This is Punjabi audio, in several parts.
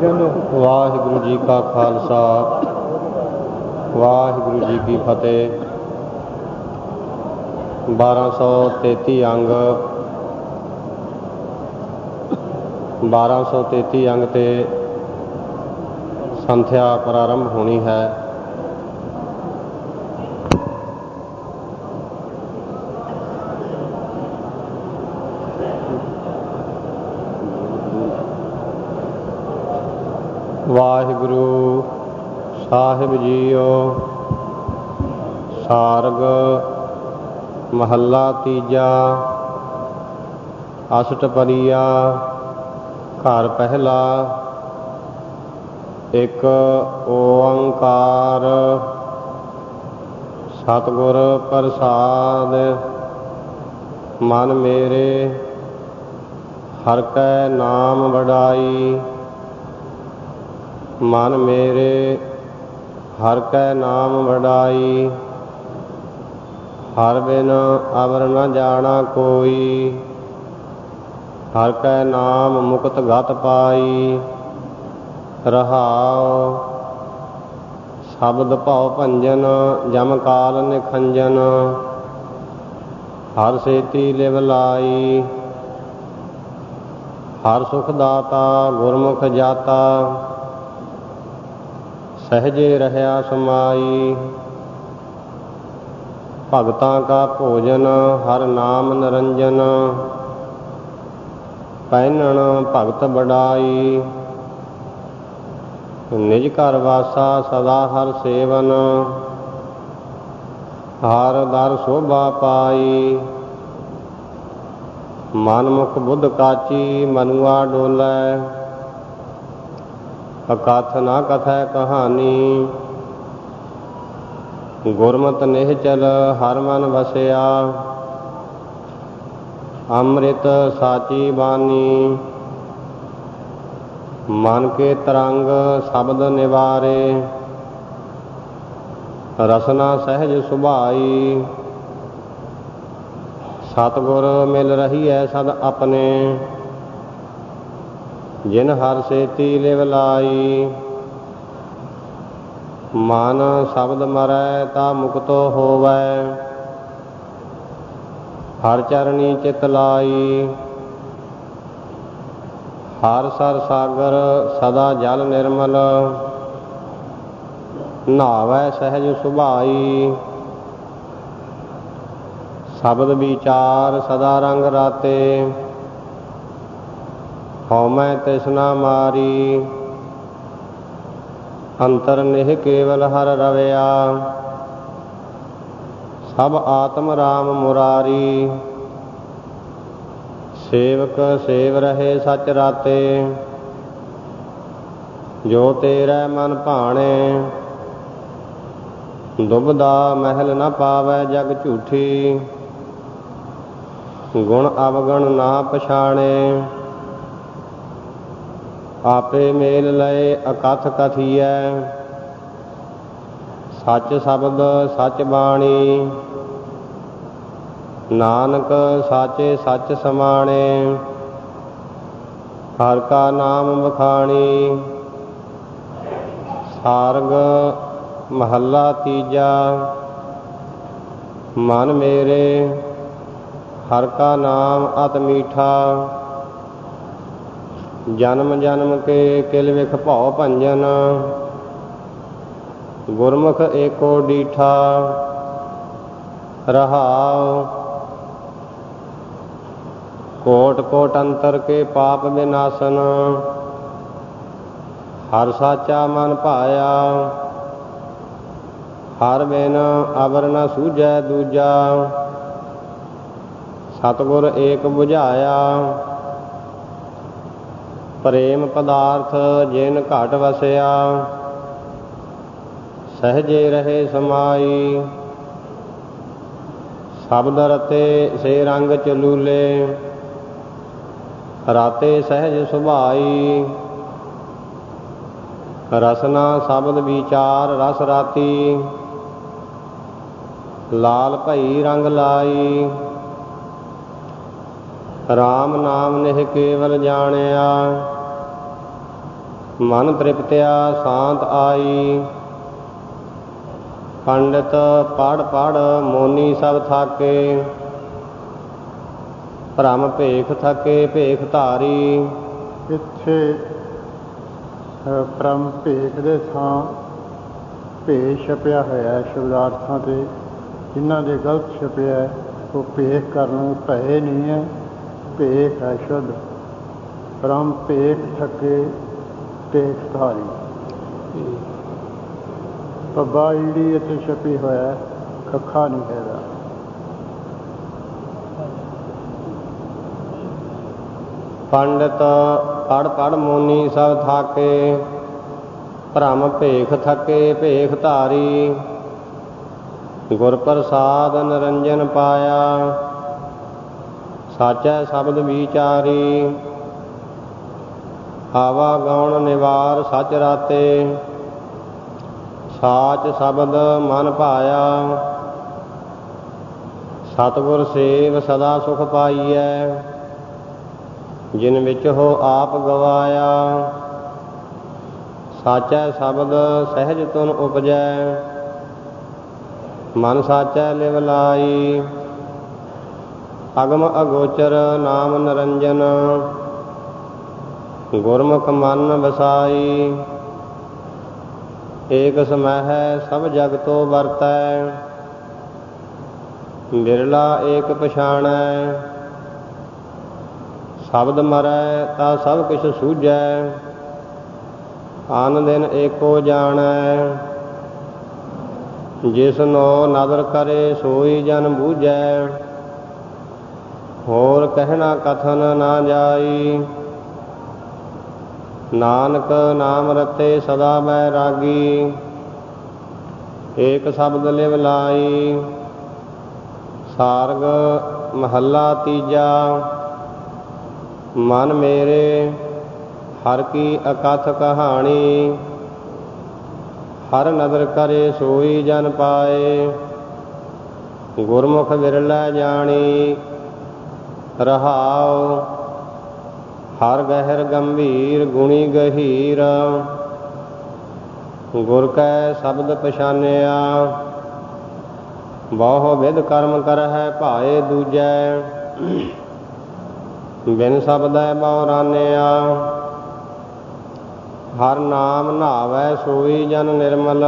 ਵਾਹਿਗੁਰੂ ਜੀ ਕਾ ਖਾਲਸਾ, ਵਾਹਿਗੁਰੂ ਜੀ ਕੀ ਫਤਿਹ। 1233 ਅੰਗ 1233 ਅੰਗ ਤੇ ਸੰਥਿਆ ਪ੍ਰਾਰੰਭ ਹੋਣੀ ਹੈ। ਵਾਹਿਗੁਰੂ ਸਾਹਿਬ ਜੀਓ। ਸਾਰਗ ਮਹੱਲਾ ਤੀਜਾ। ਅਸ਼ਟਪਦੀਆ। ਘਰ ਪਹਿਲਾ। ਇੱਕ ਓੰਕਾਰ ਸਤਿਗੁਰ ਪ੍ਰਸਾਦ। ਮਨ ਮੇਰੇ ਹਰਿ ਕੈ ਨਾਮ ਵਡਾਈ। ਮਨ ਮੇਰੇ ਹਰਿ ਕੈ ਨਾਮ ਵਡਾਈ। ਹਰਿ ਬਿਨ ਅਵਰ ਨ ਜਾਣਾ ਕੋਈ। ਹਰਿ ਕੈ ਨਾਮ ਮੁਕਤ ਗਤਿ ਪਾਈ। ਰਹਾਉ ਸ਼ਬਦ ਭਉ ਭੰਜਨ ਜਮ ਕਾਲ ਨਿਖੰਜਨ। ਹਰਿ ਸੇਤੀ ਲਿਵ ਲਾਈ। ਹਰਿ ਸੁਖ ਦਾਤਾ ਗੁਰਮੁਖ ਜਾਤਾ। ਸਹਿਜੇ ਰਹਿਆ ਸਮਾਈ। ਭਗਤਾਂ ਕਾ ਭੋਜਨ ਹਰਿ ਨਾਮ ਨਿਰੰਜਨ। ਪਹਿਨਣ ਭਗਤ ਵਡਾਈ। ਨਿਜ ਘਰ ਵਾਸਾ ਸਦਾ ਹਰਿ ਸੇਵਨ। ਹਰਿ ਦਰ ਸੋਭਾ ਪਾਈ। ਮਨ ਮੁਖ ਬੁੱਧ ਕਾਚੀ ਮਨੁਆ ਡੋਲੈ। ਅਕਥ ਨਾ ਕਥੈ ਕਹਾਣੀ। ਗੁਰਮਤਿ ਨਿਹਚਲ ਹਰਿ ਮਨ ਵਸਿਆ। ਅੰਮ੍ਰਿਤ ਸਾਚੀ ਬਾਣੀ। ਮਨ ਕੇ ਤਰੰਗ ਸ਼ਬਦ ਨਿਵਾਰੇ। ਰਸਨਾ ਸਹਿਜ ਸੁਭਾਈ। ਸਤਿਗੁਰ ਮਿਲ ਰਹੀਐ ਸਦ ਆਪਣੇ। ਜਿਨ ਹਰਿ ਸੇਤੀ ਲਿਵ ਲਾਈ। ਮਨ ਸ਼ਬਦ ਮਰੈ ਤਾ ਮੁਕਤੋ ਹੋਵੈ। ਹਰਿ ਚਰਣੀ ਚਿਤ ਲਾਈ। ਹਰਿ ਸਰ ਸਾਗਰ ਸਦਾ ਜਲ ਨਿਰਮਲ। ਨਹਾਵੈ ਸਹਿਜ ਸੁਭਾਈ। ਸ਼ਬਦ ਵਿਚਾਰ ਸਦਾ ਰੰਗ ਰਾਤੇ। ਹਉਮੈ ਤ੍ਰਿਸ਼ਨਾ ਮਾਰੀ। ਅੰਤਰ ਨਿਹ ਕੇਵਲ ਹਰਿ ਰਵਿਆ। ਸਭ ਆਤਮ ਰਾਮ ਮੁਰਾਰੀ। ਸੇਵਕ ਸੇਵ ਰਹੇ ਸਚ ਰਾਤੇ। ਜੋ ਤੇਰੇ ਮਨ ਭਾਣੇ। ਦੁਬਦਾ ਮਹਿਲ ਨ ਪਾਵੈ ਜਗ ਝੂਠੀ। ਗੁਣ ਅਵਗੁਣ ਨਾ ਪਛਾਣੇ। ਆਪੇ ਮੇਲ ਲਏ ਅਕਥ ਕਥੀਐ। ਸੱਚ ਸ਼ਬਦ ਸੱਚ ਬਾਣੀ। ਨਾਨਕ ਸਾਚੇ ਸੱਚ ਸਮਾਣੇ। ਹਰਿ ਕਾ ਨਾਮ ਵਖਾਣੀ। ਸਾਰਗ ਮਹੱਲਾ ਤੀਜਾ। ਮਨ ਮੇਰੇ ਹਰਿ ਕਾ ਨਾਮ ਅਤਿ ਮੀਠਾ। ਜਨਮ ਜਨਮ ਕੇ ਕਿਲ ਵਿਖ ਭਉ ਭੰਜਨ। ਗੁਰਮੁਖ ਏਕੋ ਡੀਠਾ। ਰਹਾਉ ਕੋਟ ਕੋਟ ਅੰਤਰ ਕੇ ਪਾਪ ਵਿਨਾਸ਼ਨ। ਹਰਿ ਸਾਚਾ ਮਨ ਭਾਇਆ। ਹਰਿ ਬਿਨ ਅਵਰ ਨ ਸੂਝੈ ਦੂਜਾ। ਸਤਿਗੁਰ ਏਕ ਬੁਝਾਇਆ। ਪ੍ਰੇਮ ਪਦਾਰਥ ਜਿਨ ਘਟ ਵਸਿਆ। ਸਹਿਜੇ ਰਹੇ ਸਮਾਈ। ਸ਼ਬਦ ਰਤੇ ਸੇ ਰੰਗ ਚਲੂਲੇ। ਰਾਤੇ ਸਹਿਜ ਸੁਭਾਈ। ਰਸਨਾ ਸ਼ਬਦ ਵਿਚਾਰ ਰਸ ਰਾਤੀ। ਲਾਲ ਭਈ ਰੰਗ ਲਾਈ। RAM ਨਾਮ ਨਿਹ ਕੇਵਲ ਜਾਣਿਆ। ਮਨ ਤ੍ਰਿਪਤਿਆ ਸ਼ਾਂਤ ਆਈ। ਪੰਡਿਤ ਪੜ੍ਹ ਪੜ੍ਹ ਮੋਨੀ ਸਭ ਥਾਕੇ, ਭ੍ਰਮ ਭੇਖ ਥਕੇ ਭੇਖ ਧਾਰੀ। ਇੱਥੇ ਭ੍ਰਮ ਭੇਖ ਦੇ ਥਾਂ ਭੇਖ ਛਪਿਆ ਹੋਇਆ ਸ਼ਬਦਾਰਥਾਂ 'ਤੇ, ਜਿਨ੍ਹਾਂ ਦੇ ਗਲਤ ਛਪਿਆ ਉਹ ਭੇਖ ਕਰਨ ਭਏ ਨਹੀਂ ਹੈ, ਭੇਖ ਹੈ ਸ਼ੁੱਧ। ਭ੍ਰਮ ਭੇਖ ਥਕੇ ਭੇਖ ਧਾਰੀ। ਪੱਬਾ ਈੜੀ ਇੱਥੇ ਛਪੀ ਹੋਇਆ, ਕੱਖਾ ਨਹੀਂ ਹੈਗਾ। ਪੰਡਿਤ ਪੜ੍ਹ ਪੜ੍ਹ ਮੋਨੀ ਸਭ ਥਾਕੇ, ਭ੍ਰਮ ਭੇਖ ਥਕੇ ਭੇਖ ਧਾਰੀ। ਗੁਰ ਪ੍ਰਸਾਦ ਨਿਰੰਜਨ ਪਾਇਆ, ਸਾਚੈ ਸ਼ਬਦ ਵਿਚਾਰੀ। ਆਵਾ ਗੌਣ ਨਿਵਾਰ ਸਚ ਰਾਤੇ, ਸਾਚ ਸ਼ਬਦ ਮਨ ਭਾਇਆ। ਸਤਿਗੁਰ ਸੇਵ ਸਦਾ ਸੁਖ ਪਾਈਐ, ਜਿਨ ਵਿੱਚ ਹੋ ਆਪ ਗਵਾਇਆ। ਸਾਚੈ ਸ਼ਬਦ ਸਹਿਜ ਤੁਨ ਉਪਜੈ, ਮਨ ਸਾਚੈ ਲਿਵ ਲਾਈ। ਅਗਮ ਅਗੋਚਰ ਨਾਮ ਨਿਰੰਜਨ, ਗੁਰਮੁਖ ਮਨ ਵਸਾਈ। ਏਕ ਸਮਹਿ ਸਭ ਜਗ ਤੋ ਵਰਤੈ, ਬਿਰਲਾ ਏਕ ਪਛਾਣੈ। ਸ਼ਬਦ ਮਰੈ ਤਾ ਸਭ ਕਿਛ ਸੂਝੈ, ਆਨ ਦਿਨ ਏਕੋ ਜਾਣੈ। ਜਿਸਨੋ ਨਦਰ ਕਰੇ ਸੋਈ ਜਨ ਬੂਝੈ, ਹੋਰ ਕਹਿਣਾ ਕਥਨ ਨਾ ਜਾਈ। ਨਾਨਕ ਨਾਮ ਰਤੇ ਸਦਾ ਬੈਰਾਗੀ, ਏਕ ਸ਼ਬਦ ਲਿਵ ਲਾਈ। ਸਾਰਗ ਮਹੱਲਾ ਤੀਜਾ। ਮਨ ਮੇਰੇ ਹਰ ਕੀ ਅਕਥ ਕਹਾਣੀ, ਹਰ ਨਦਰ ਕਰੇ ਸੋਈ ਜਨ ਪਾਏ। ਗੁਰਮੁਖ ਵਿਰਲੇ ਜਾਣੀ, ਰਹਾਉ ਹਰ ਗਹਿਰ ਗੰਭੀਰ ਗੁਣੀ ਗਹੀਰ। ਗੁਰ ਕੈ ਸ਼ਬਦ ਪਛਾਨਿਆ, ਬਹੁ ਵਿਧ ਕਰਮ ਕਰਹਿ ਭਾਏ ਦੂਜੈ। ਬਿਨ ਸ਼ਬਦੈ ਬਹੁ ਰਾਨਿਆ, ਹਰ ਨਾਮ ਨਾਵੈ ਸੋਈ ਜਨ ਨਿਰਮਲ।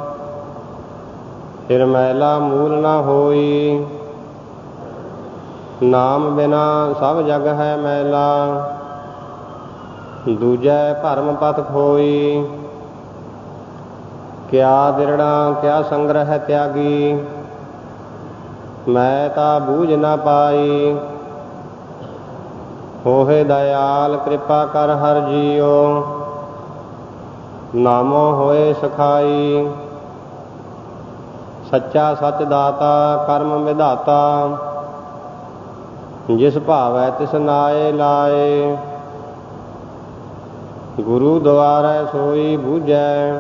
ਫਿਰ ਮੈਲਾ ਮੂਲ ਨਾ ਹੋਈ, ਨਾਮ ਬਿਨਾ ਸਭ ਜਗ ਹੈ ਮੈਲਾ। ਦੂਜੈ ਭਰਮ ਪਥ ਖੋਈ, ਕਿਆ ਦਿਰੜਾ ਕਿਆ ਸੰਗ੍ਰਹਿ ਤਿਆਗੀ। ਮੈਂ ਤਾ ਬੂਝ ਨਾ ਪਾਈ, ਹੋਏ ਦਇਆਲ ਕਿਰਪਾ ਕਰ ਹਰਿ ਜੀਉ। ਨਾਮੋ ਹੋਏ ਸਖਾਈ, ਸੱਚਾ ਸੱਚ ਦਾਤਾ ਕਰਮ ਵਿਧਾਤਾ। ਜਿਸ ਭਾਵੈ ਤਿਸ ਨਾਏ ਲਾਏ, ਗੁਰੂ ਦੁਆਰੈ ਸੋਈ ਬੂਝੈ।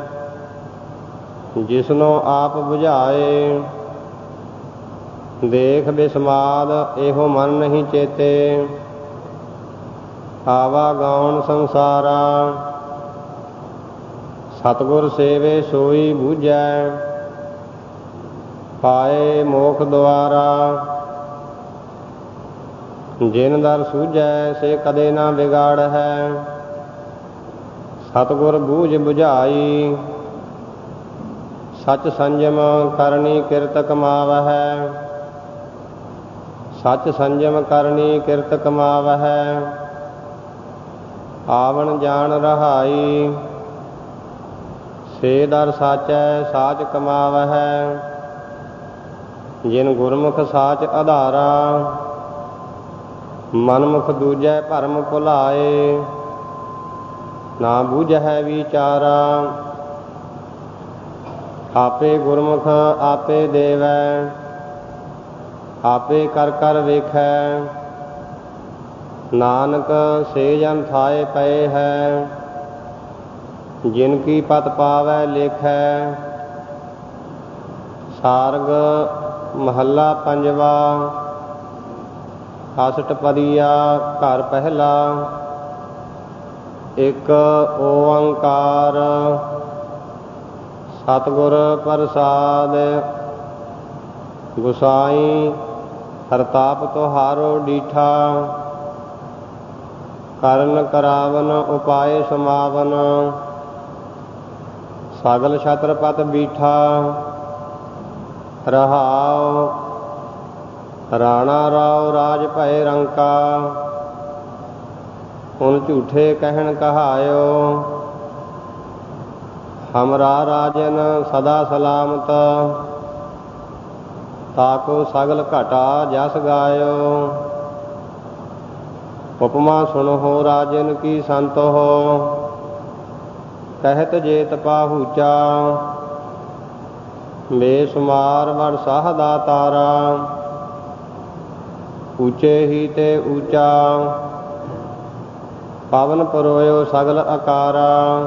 ਜਿਸਨੋ ਆਪ ਬੁਝਾਏ, ਦੇਖ ਬਿਸਮਾਦ ਇਹੋ ਮਨ ਨਹੀਂ ਚੇਤੇ। ਆਵਾ ਗੌਣ ਸੰਸਾਰਾ, ਸਤਿਗੁਰ ਸੇਵੇ ਸੋਈ ਬੂਝੈ। ਪਾਏ ਮੋਖ ਦੁਆਰਾ, ਜਿਨ ਦਰ ਸੂਝੈ ਸੇ ਕਦੇ ਨਾ ਵਿਗਾੜ ਹੈ। ਸਤਿਗੁਰ ਬੂਝ ਬੁਝਾਈ, ਸਚ ਸੰਜਮ ਕਰਨੀ ਕਿਰਤ ਕਮਾਵਹਿ। ਸਚ ਸੰਜਮ ਕਰਨੀ ਕਿਰਤ ਕਮਾਵਹਿ। ਆਵਣ ਜਾਣ ਰਹਾਈ, ਸੇ ਦਰ ਸਾਚੈ ਸਾਚ ਕਮਾਵਹਿ। ਜਿਨ ਗੁਰਮੁਖ ਸਾਚ ਆਧਾਰਾ, ਮਨਮੁਖ ਦੂਜੈ ਭਰਮ ਭੁਲਾਏ। ਨਾ ਬੂਝਹਿ ਵਿਚਾਰਾ, ਆਪੇ ਗੁਰਮੁਖ ਆਪੇ ਦੇਵੈ। ਆਪੇ ਕਰ ਕਰ ਵੇਖੈ, ਨਾਨਕ ਸੇ ਜਨ ਥਾਏ ਪਏ ਹੈ। ਜਿਨ ਕੀ ਪਤ ਪਾਵੈ ਲੇਖੈ। ਸਾਰਗ ਮਹੱਲਾ ਪੰਜਵਾ। ਅਸ਼ਟਪਦੀਆ ਘਰ ਪਹਿਲਾ। ਇਕ ਓੰਕਾਰ ਸਤਿਗੁਰ ਪ੍ਰਸਾਦ। ਗੁਸਾਈ ਹਰਤਾਪ ਤੁਹਾਰੋ ਡੀਠਾ, ਕਰਨ ਕਰਾਵਨ ਉਪਾਏ ਸਮਾਵਨ। ਸਗਲ ਛਤਰਪਤ ਬੀਠਾ ਰਹਾਉ, ਰਾਣਾ ਰਾਉ ਰਾਜ ਭਏ ਰੰਕਾ। ਹੁਣ ਝੂਠੇ ਕਹਿਣ ਕਹਾਇਓ, ਹਮਰਾ ਰਾਜਨ ਸਦਾ ਸਲਾਮਤ। ਤਾਕੋ ਸਗਲ ਘਟਾ ਜਸ ਗਾਇਓ, ਉਪਮਾ ਸੁਣੋ ਰਾਜਨ ਕੀ ਸੰਤ ਹੋ। ਕਹਿਤ ਜੇਤ ਪਾਹੂਚਾ, ਬੇਸੁਮਾਰ ਵਡ ਸਾਹ ਦਾ ਤਾਰਾ। ਉੱਚੇ ਹੀ ਤੇ ਉੱਚਾ, ਪਵਨ ਪਰੋਇਓ ਸਗਲ ਆਕਾਰਾ।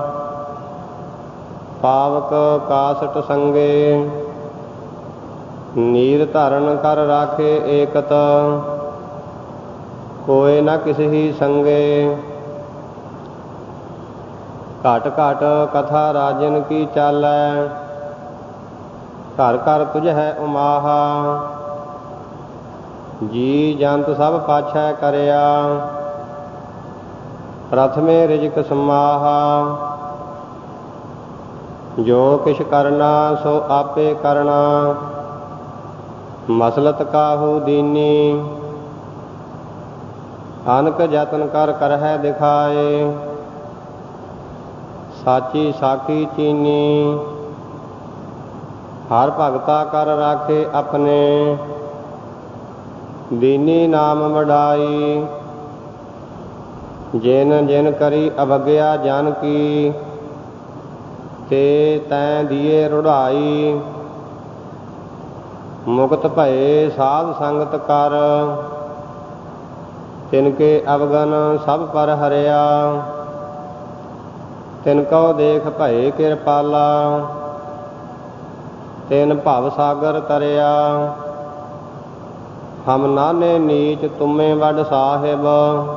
ਪਾਵਕ ਕਾਸਟ ਸੰਗੇ, ਨੀਰ ਧਰਨ ਕਰ ਰਾਖੇ ਏਕਤ। ਕੋਇ ਨ ਕਿਸਹੀ ਸੰਗੇ, ਘਟ ਘਟ ਕਥਾ ਰਾਜਨ ਕੀ ਚਾਲੈ। ਘਰ ਘਰ ਤੁਝ ਹੈ ਉਮਾਹਾ, ਜੀ ਜੰਤ ਸਭ ਪਾਛੈ ਕਰਿਆ। ਪ੍ਰਥਮੇ ਰਿਜਕ ਸਮਾਹਾ, ਜੋ ਕਿਛ ਕਰਨਾ ਸੋ ਆਪੇ ਕਰਨਾ। ਮਸਲਤ ਕਾਹੂ ਦੀਨੀ, ਅਨਕ ਜਤਨ ਕਰ ਕਰਹਿ ਦਿਖਾਏ। ਸਾਚੀ ਸਾਖੀ ਚੀਨੀ, ਹਰ ਭਗਤਾ ਕਰ ਰਾਖੇ ਆਪਣੇ। ਦੀਨੀ ਨਾਮ ਵਡਾਈ, ਜਿਨ ਜਿਨ ਕਰੀ ਅਵਗਿਆ ਜਨ ਕੀ। ਤੇ ਤੈਂ ਦੀਏ ਰੁੜਾਈ, ਮੁਕਤ ਭਏ ਸਾਧ ਸੰਗਤ ਕਰ। ਤਿਨਕੇ ਅਵਗਨ ਸਭ ਪਰ ਹਰਿਆ, ਤਿਨਕੋ ਦੇਖ ਭਏ ਕਿਰਪਾਲਾ। ਤਿਨ ਭਵ ਸਾਗਰ ਤਰਿਆ, ਹਮ ਨਾਨੇ ਨੀਚ ਤੁਮੇ ਵਡ ਸਾਹਿਬ।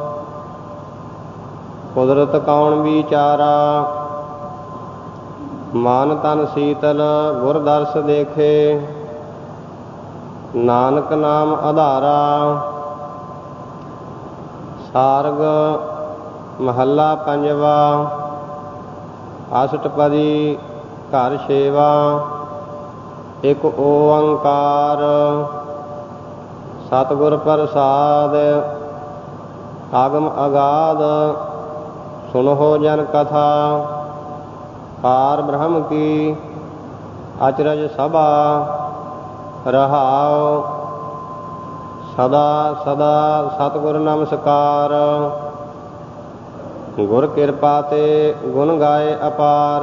ਕੁਦਰਤ ਕੌਣ ਵਿਚਾਰਾ, ਮਨ ਤਨ ਸੀਤਲ ਗੁਰ ਦਰਸ ਦੇਖੇ। ਨਾਨਕ ਨਾਮ ਆਧਾਰਾ। ਸਾਰਗ ਮਹੱਲਾ ਪੰਜਵਾ। ਅਸ਼ਟਪਦੀ ਘਰ ਛੇਵਾ। ਇਕ ਓੰਕਾਰ ਸਤਿਗੁਰ ਪ੍ਰਸਾਦ। ਆਗਮ ਅਗਾਧ ਸੁਨਹੁ ਜਨ ਕਥਾ। ਪਾਰ ਬ੍ਰਹਮ ਕੀ ਅਚਰਜ ਸਭਾ। ਰਹਾਉ ਸਦਾ ਸਦਾ ਸਤਿਗੁਰ ਨਮਸਕਾਰ। ਗੁਰ ਕਿਰਪਾ ਤੇ ਗੁਣ ਗਾਏ ਅਪਾਰ।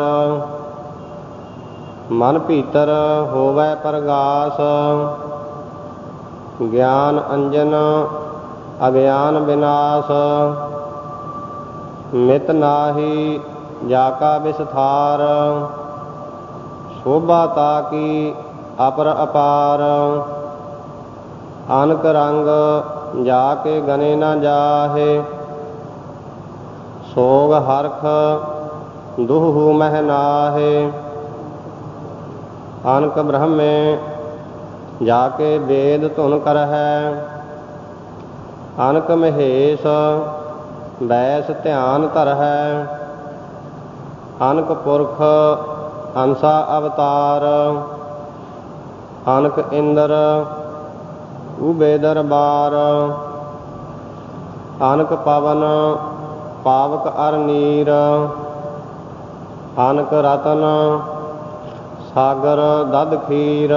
ਮਨ ਭੀਤਰ ਹੋਵੈ ਪ੍ਰਗਾਸ, ਗਿਆਨ ਅੰਜਨ ਅਗਿਆਨ ਵਿਨਾਸ਼। ਮਿਤ ਨਾਹੀ ਜਾ ਕਾ ਵਿਸਥਾਰ, ਸ਼ੋਭਾ ਤਾ ਕੀ ਅਪਰ ਅਪਾਰ। ਅਨਕ ਰੰਗ ਜਾ ਕੇ ਗਨੇ ਨਾ ਜਾਹੇ, ਸੋਗ ਹਰਖ ਦੁਹੂ ਮਹਿ ਨਾਹੇ। ਅਨਕ ਬ੍ਰਹਮੇ ਜਾ ਕੇ ਵੇਦ ਧੁਨ ਕਰਹਿ, ਅਨਕ ਮਹੇਸ਼ ਬੈਸ ਧਿਆਨ ਧਰਹਿ। ਅਨਕ ਪੁਰਖ ਅੰਸਾ ਅਵਤਾਰ, ਅਨਕ ਇੰਦਰ ਉਬੇ ਦਰਬਾਰ। ਅਨਕ ਪਵਨ ਪਾਵਕ ਅਰ ਨੀਰ, ਅਨਕ ਰਤਨ ਸਾਗਰ ਦਧ ਖੀਰ।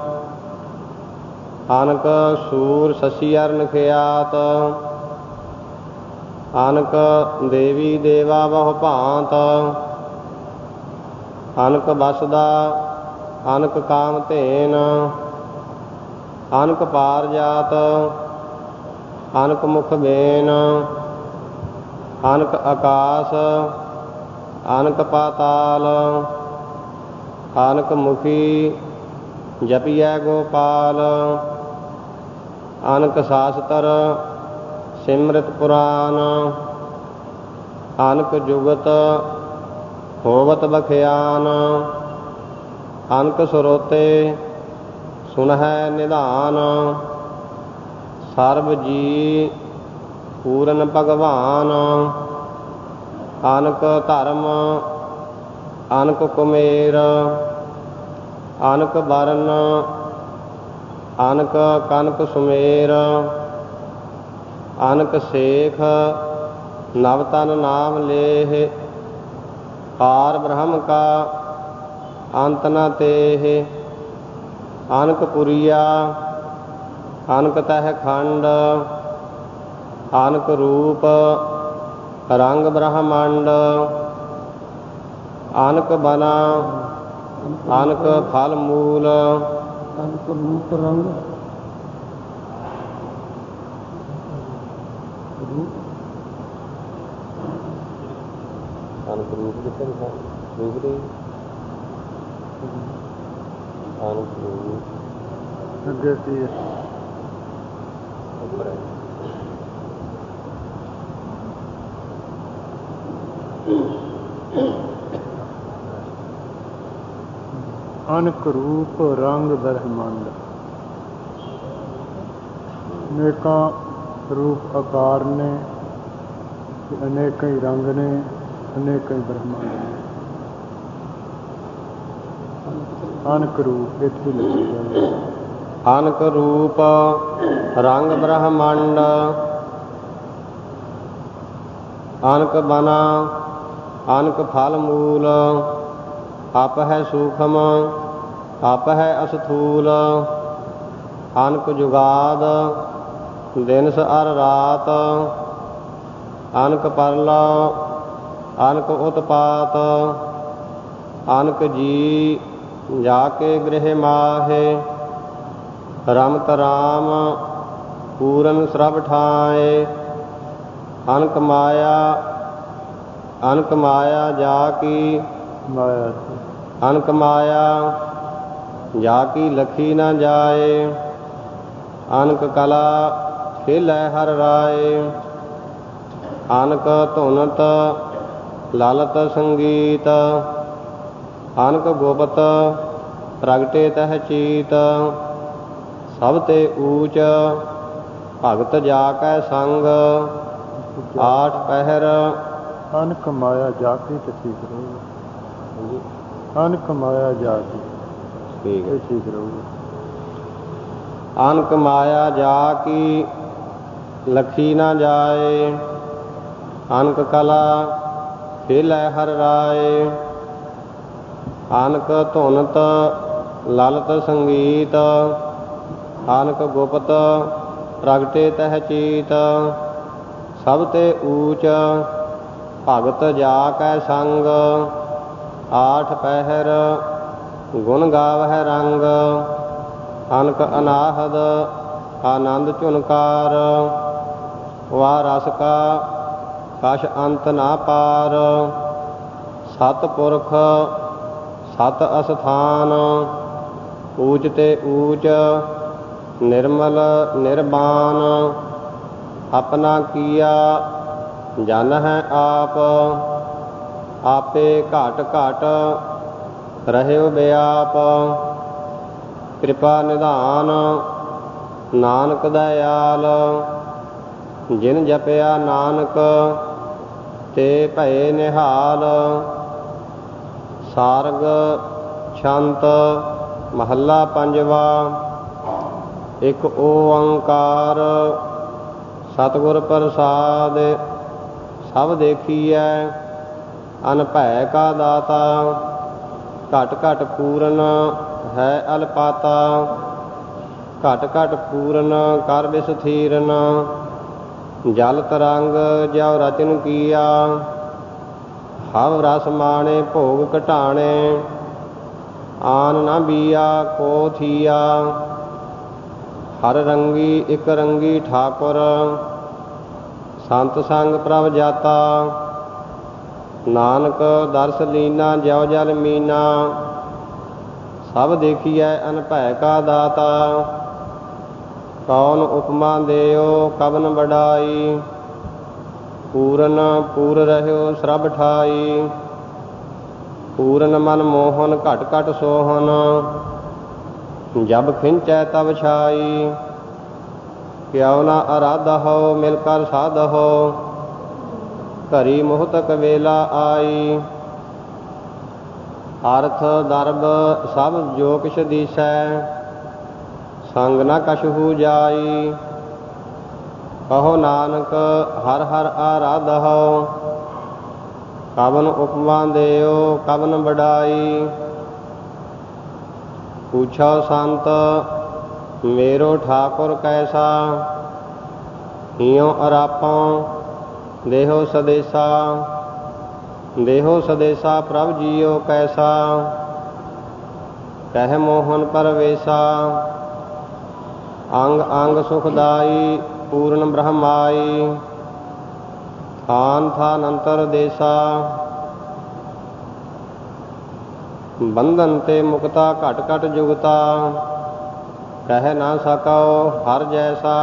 ਅਨਕ ਸੂਰ ਸਸੀ ਅਰ ਨਖਿਆਤ, ਅਨਕ ਦੇਵੀ ਦੇਵਾ ਬਹੁ ਭਾਂਤ। ਅਨਕ ਬਸਦਾ ਅਨਕ ਕਾਮ ਧੇਨ, ਅਨਕ ਪਾਰ ਜਾਤ ਅਨਕ ਮੁਖ ਬੇਨ। ਅਨਕ ਆਕਾਸ ਅਨਕ ਪਾਤਾਲ, ਅਨਕ ਮੁਖੀ ਜਪੀਐ ਗੋਪਾਲ। ਅਨਕ ਸਾਸਤਰ ਸਿਮਰਤ ਪੁਰਾਨ, ਅਨਕ ਜੁਗਤ ਹੋਵਤ ਬਖਿਆਨ। ਅਨਕ ਸਰੋਤੇ ਸੁਨਹਿ ਨਿਧਾਨ। ਸਰਬ ਜੀ ਪੂਰਨ ਭਗਵਾਨ। ਅਨਕ ਧਰਮ ਅਨਕ ਕੁਮੇਰ। ਅਨਕ ਬਰਨ ਅਨਕ ਕਨਕ ਸੁਮੇਰ। ਅਨਕ ਸੇਖ ਨਵ ਤਨ ਨਾਮ ਲੇਹ। ਪਾਰ ਬ੍ਰਹਮ ਕਾ ਅੰਤ ਨ ਤੇਹ। ਅਨਕ ਪੁਰੀਆ ਅਨਕ ਤਹਿ ਖੰਡ। ਅਨਕ ਰੂਪ ਰੰਗ ਬ੍ਰਹਮੰਡ। ਅਨਕ ਬਨਾ ਅਨਕ ਫਲ ਮੂਲ। ਅਨਕ ਰੂਪ ਰੰਗ ਅਨਕ ਰੂਪ ਕਿੱਥੇ ਲਿਖਿਆ? ਰੂਪ ਦੇ ਅਨਕ ਰੂਪ ਅੱਗੇ ਕੀ ਉੱਪਰ ਹੈ। ਅਨਕ ਰੂਪ ਰੰਗ ਬ੍ਰਹਮੰਡ। ਅਨੇਕਾਂ ਰੂਪ ਆਕਾਰ ਨੇ, ਅਨੇਕਾਂ ਹੀ ਰੰਗ ਨੇ, ਅਨੇਕਾਂ ਹੀ ਬ੍ਰਹਮੰਡ ਨੇ। ਅਨਕ ਰੂਪ ਇੱਥੇ ਲਿਖਿਆ। ਅਨਕ ਰੂਪ ਰੰਗ ਬ੍ਰਹਮੰਡ। ਅਨਕ ਬਨਾ ਅਨਕ ਫਲ ਮੂਲ। ਆਪ ਹੈ ਸੂਖਮ ਆਪ ਹੈ ਅਸਥੂਲ। ਅਨਕ ਜੁਗਾਦ ਦਿਨਸ ਅਰ ਰਾਤ। ਅਨਕ ਪਰਲਾ ਅਨਕ ਉਤਪਾਤ। ਅਨਕ ਜੀ ਜਾ ਕੇ ਗ੍ਰਹਿ ਮਾਹੇ। ਰਮਤ ਰਾਮ ਪੂਰਨ ਸਰਬ ਠਾਏ। ਅਨਕ ਮਾਇਆ ਜਾ ਕੀ ਮਾਇਆ ਅਨਕ ਮਾਇਆ ਜਾ ਕੀ ਲਖੀ ਨਾ ਜਾਏ। ਅਨਕ ਕਲਾ ਖੇਲੈ ਹਰ ਰਾਏ। ਅਨਕ ਧੁਨਤ ਲਾਲਤ ਸੰਗੀਤ। ਅਨਕ ਗੁਪਤ ਪ੍ਰਗਟੇ ਤਹਿ ਚੀਤ। ਸਭ ਤੇ ਊਚ ਭਗਤ ਜਾ ਕੈ ਸੰਗ। ਆਠ ਪਹਿਰ ਅਨਕ ਮਾਇਆ ਜਾ ਕੇ ਤੇ ਠੀਕ ਰਹੂਗਾ। ਅਨਕ ਮਾਇਆ ਜਾ ਕੇ ਠੀਕ ਹੈ, ਠੀਕ ਰਹੂਗਾ। ਅਨਕ ਮਾਇਆ ਜਾ ਕੀ ਲਖੀ ਨਾ ਜਾਏ। ਅਨਕ ਕਲਾ ਖੇਲੈ ਹਰ ਰਾਏ। ਅਨਕ ਧੁਨਤ ਲਲਤ ਸੰਗੀਤ। ਅਨਕ ਗੁਪਤ ਪ੍ਰਗਟੇ ਤਹਿ ਚੀਤ। ਸਭ ਤੇ ਊਚ ਭਗਤ ਜਾ ਕੈ ਸੰਗ। ਆਠ ਪਹਿਰ ਗੁਣ ਗਾਵਹਿ ਰੰਗ। ਅਨਕ ਅਨਾਹਦ ਆਨੰਦ ਝੁਨਕਾਰ। ਵਾ ਰਸ ਕਾ ਕਛ ਅੰਤ ਨਾ ਪਾਰ। ਸਤ ਪੁਰਖ ਸਤ ਅਸਥਾਨ। ਊਚ ਤੇ ਊਚ ਨਿਰਮਲ ਨਿਰਬਾਨ। ਆਪਣਾ ਕੀਆ ਜਨ ਹੈ ਆਪ। ਆਪੇ ਘਟ ਘਟ ਰਹਿਓ ਬਿਆਪ। ਕਿਰਪਾ ਨਿਧਾਨ ਨਾਨਕ ਦਇਆਲ। ਜਿਨ ਜਪਿਆ ਨਾਨਕ ਤੇ ਭਏ ਨਿਹਾਲ। ਸਾਰਗ ਛੰਤ ਮਹੱਲਾ ਪੰਜਵਾ। ਇਕ ਓੰਕਾਰ ਸਤਿਗੁਰ ਪ੍ਰਸਾਦ। ਸਭ ਦੇਖੀਐ ਅਨਭੈ ਕਾ ਦਾਤਾ। ਘਟ ਘਟ ਪੂਰਨ ਹੈ ਅਲਪਾਤਾ। ਘਟ ਘਟ ਪੂਰਨ ਕਰ ਬਿਸਥੀਰਨ। ਜਲ ਤਰੰਗ ਜਉ ਰਚਨ ਕੀਆ। ਹਵ ਰਸ ਮਾਣੇ ਭੋਗ ਘਟਾਣੇ। ਆਨ ਨਾ ਬੀਆ ਕੋ ਥੀਆ। ਹਰ ਰੰਗੀ ਇਕ ਰੰਗੀ ਠਾਕੁਰ। ਸੰਤ ਸੰਗ ਪ੍ਰਭ ਜਾਤਾ। ਨਾਨਕ ਦਰਸ ਲੀਨਾ ਜਉ ਜਲ ਮੀਨਾ। ਸਭ ਦੇਖੀਐ ਅਨਭੈ ਕਾ ਦਾਤਾ। ਕੌਣ ਉਪਮਾ ਦੇਓ ਕਵਨ ਵਡਾਈ। ਪੂਰਨ ਪੂਰ ਰਹਿਓ ਸਰਬ ਠਾਈ। ਪੂਰਨ ਮਨ ਮੋਹਨ ਘਟ ਘਟ ਸੋਹਨ, ਜਬ ਖਿੰਚੈ ਤਬ ਛਾਈ। ਕਿਉ ਨਾ ਅਰਾਧਹੁ ਮਿਲ ਕਰ ਸਾਧਹੁ, ਘਰੀ ਮੁਹਤਕ ਵੇਲਾ ਆਈ। ਅਰਥ ਦਰਬ ਸਭ ਜੋ ਕਿਛ ਦੀਸੈ, ਸੰਗ ਨ ਕਛੁ ਜਾਈ। ਕਹੋ ਨਾਨਕ ਹਰ ਹਰ ਆਰਾਧਹੁ, ਕਵਨ ਉਪਮਾ ਦੇਓ ਕਵਨ ਬਡਾਈ। ਪੁੱਛੋ ਸੰਤ ਮੇਰੋ ਠਾਕੁਰ ਕੈਸਾ, ਹਿਉ ਅਰਾਪਉ ਦੇਹੋ ਸਦੇਸਾ। ਦੇਹੋ ਸਦੇਸਾ ਪ੍ਰਭ ਜੀਓ ਕੈਸਾ, ਕਹਿ ਮੋਹਨ ਪਰਵੇਸਾ। ਅੰਗ ਅੰਗ ਸੁਖਦਾਈ ਪੂਰਨ ਬ੍ਰਹਮਾਈ, ਥਾਨ ਥਾਨ ਅੰਤਰ ਦੇਸਾ। ਬੰਧਨ ਤੇ ਮੁਕਤਾ ਘਟ ਘਟ ਜੁਗਤਾ, ਕਹਿ ਨਾ ਸਕਉ ਹਰ ਜੈਸਾ।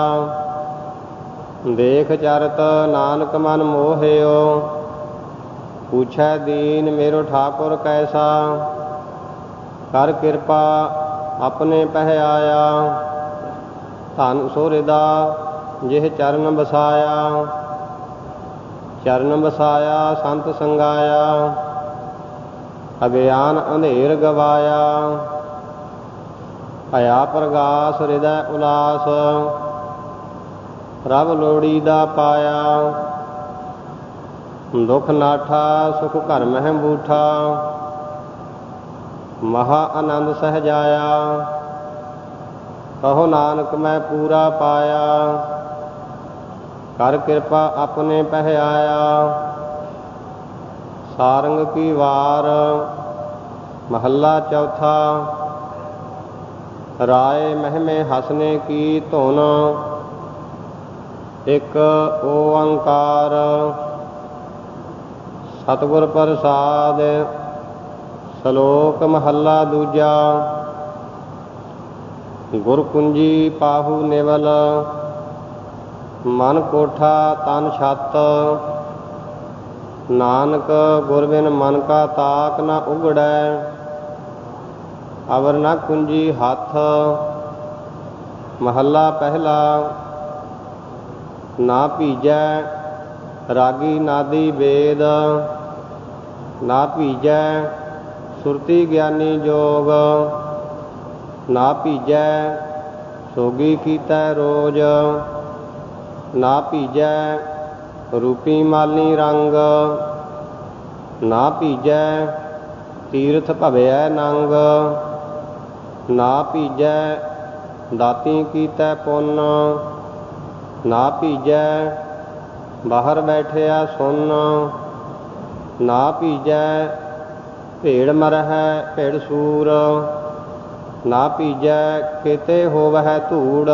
ਦੇਖ ਚਰਤ ਨਾਨਕ ਮਨ ਮੋਹਿਓ, ਪੁੱਛੈ ਦੀਨ ਮੇਰੋ ਠਾਕੁਰ ਕੈਸਾ। ਕਰ ਕਿਰਪਾ ਆਪਣੇ ਪਹਿ ਆਇਆ, ਧਨ ਸੋ ਹਿਰਦਾ ਜਿਹ ਚਰਨ ਬਸਾਇਆ। ਚਰਨ ਬਸਾਇਆ ਸੰਤ ਸੰਗਾਇਆ, ਅਗਿਆਨ ਅੰਧੇਰ ਗਵਾਇਆ। ਭਇਆ ਪ੍ਰਗਾਸ ਹਿਰਦੈ ਉਲਾਸ, ਪ੍ਰਭ ਲੋੜੀਦਾ ਪਾਇਆ। ਦੁਖ ਨਾਠਾ ਸੁਖ ਘਰ ਮਹਿ ਬੂਠਾ, ਮਹਾ ਆਨੰਦ ਸਹਿਜਾਇਆ। ਕਹੋ ਨਾਨਕ ਮੈਂ ਪੂਰਾ ਪਾਇਆ, ਕਰ ਕਿਰਪਾ ਆਪਣੇ ਪਹਿ ਆਇਆ। ਸਾਰੰਗ ਕੀ ਵਾਰ ਮਹੱਲਾ ਚੌਥਾ। ਰਾਏ ਮਹਿਮੇ ਹਸਨੇ ਕੀ ਧੁਨ, ਇੱਕ ਓੰਕਾਰ। ਸਤਿਗੁਰ ਪ੍ਰਸਾਦਿ। ਸ਼ਲੋਕ ਮਹੱਲਾ ਦੂਜਾ। ਗੁਰ ਕੁੰਜੀ ਪਾਹੂ ਨਿਵਲ, ਮਨ ਕੋਠਾ ਤਨ ਛੱਤ। ਨਾਨਕ ਗੁਰ ਬਿਨ ਮਨ ਕਾ ਤਾਕ ਨ ਉਗੜੈ, ਅਵਰ ਨ ਕੁੰਜੀ ਹੱਥ। ਮਹੱਲਾ ਪਹਿਲਾ। ਨਾ ਭੀਜੈ ਰਾਗੀ ਨਾਦੀ ਵੇਦ, ਨਾ ਭੀਜੈ ਸੁਰਤੀ ਗਿਆਨੀ ਜੋਗ। ਨਾ ਭੀਜੈ ਸੋਗੀ ਕੀਤੈ ਰੋਜ, ਨਾ ਭੀਜੈ ਰੂਪੀ ਮਾਲੀ ਰੰਗ। ਨਾ ਭੀਜੈ ਤੀਰਥ ਭਵਿਐ ਨੰਗ, ਨਾ ਭੀਜੈ ਦਾਤੀ ਕੀਤੈ ਪੁੰਨ। ਨਾ ਭੀਜੈ ਬਾਹਰ ਬੈਠਿਆ ਸੁੰਨ, ਨਾ ਭੀਜੈ ਭੇੜ ਮਰਹਿ ਭੇੜ ਸੂਰ। ਨਾ ਭੀਜੈ ਖੇਤੇ ਹੋਵਹਿ ਧੂੜ,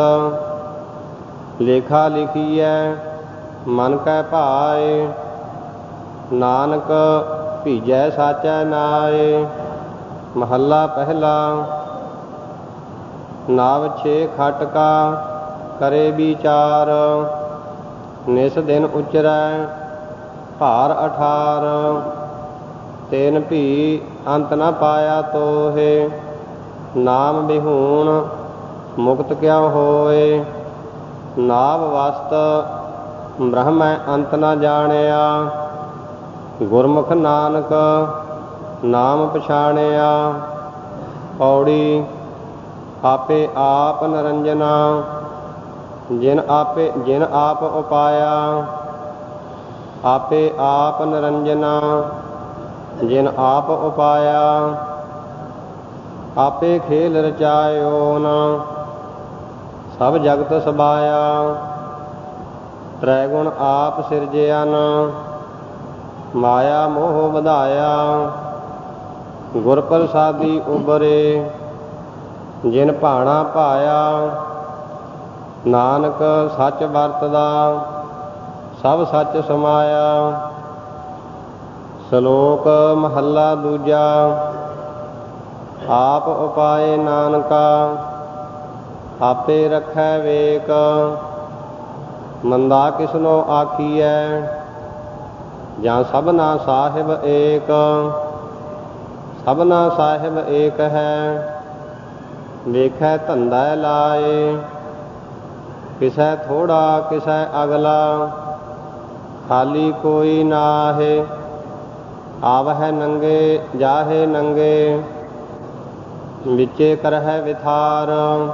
ਲੇਖਾ ਲਿਖੀਐ ਮਨ ਕੈ ਭਾਏ। ਨਾਨਕ ਭੀਜੈ ਸਾਚੈ ਨਾਏ। ਮਹੱਲਾ ਪਹਿਲਾ। ਨਾਵ ਛੇ ਖਟ ਕਾ ਕਰੇ ਵਿਚਾਰ, ਨਿਸ ਦਿਨ ਉਚਰੈ ਭਾਰ 18। ਤੈਨ ਭੀ ਅੰਤ ਨ ਪਾਇਆ ਤੋਹੇ, ਨਾਮ ਬਿਹੂਣ ਮੁਕਤ ਕਿਉ ਹੋਏ। ਨਾਵ ਵਸਤ ਬ੍ਰਹਮੈ ਅੰਤ ਨ ਜਾਣਿਆ, ਗੁਰਮੁਖ ਨਾਨਕ ਨਾਮ ਪਛਾਣਿਆ। ਪੌੜੀ। ਆਪੇ ਆਪ ਨਿਰੰਜਨਾ, ਜਿਨ ਆਪ ਉਪਾਇਆ। ਆਪੇ ਆਪ ਨਿਰੰਜਨਾ, ਜਿਨ ਆਪ ਉਪਾਇਆ। ਆਪੇ ਖੇਲ ਰਚਾਇਓਨ, ਸਭ ਜਗਤ ਸਬਾਇਆ। ਤ੍ਰੈ ਗੁਣ ਆਪ ਸਿਰਜਿਆਨ, ਮਾਇਆ ਮੋਹ ਵਧਾਇਆ। ਗੁਰ ਪ੍ਰਸਾਦੀ ਉਬਰੇ, ਜਿਨ ਭਾਣਾ ਭਾਇਆ। ਨਾਨਕ ਸੱਚ ਵਰਤਦਾ, ਸਭ ਸੱਚ ਸਮਾਇਆ। ਸ਼ਲੋਕ ਮਹੱਲਾ ਦੂਜਾ। ਆਪ ਉਪਾਏ ਨਾਨਕਾ, ਆਪੇ ਰੱਖੈ ਵੇਕ। ਮੰਦਾ ਕਿਸਨੋ ਆਖੀਐ, ਜਾਂ ਸਭਨਾ ਸਾਹਿਬ ਏਕ, ਸਭਨਾ ਸਾਹਿਬ ਏਕ ਹੈ। ਵੇਖੈ ਧੰਦਾ ਲਾਏ, ਕਿਸੈ ਥੋੜਾ ਕਿਸੈ ਅਗਲਾ, ਖਾਲੀ ਕੋਈ ਨਾਹੇ। ਆਵਹਿ ਨੰਗੇ ਜਾਹੇ ਨੰਗੇ, ਵਿੱਚੇ ਕਰਹਿ ਵਿਥਾਰ।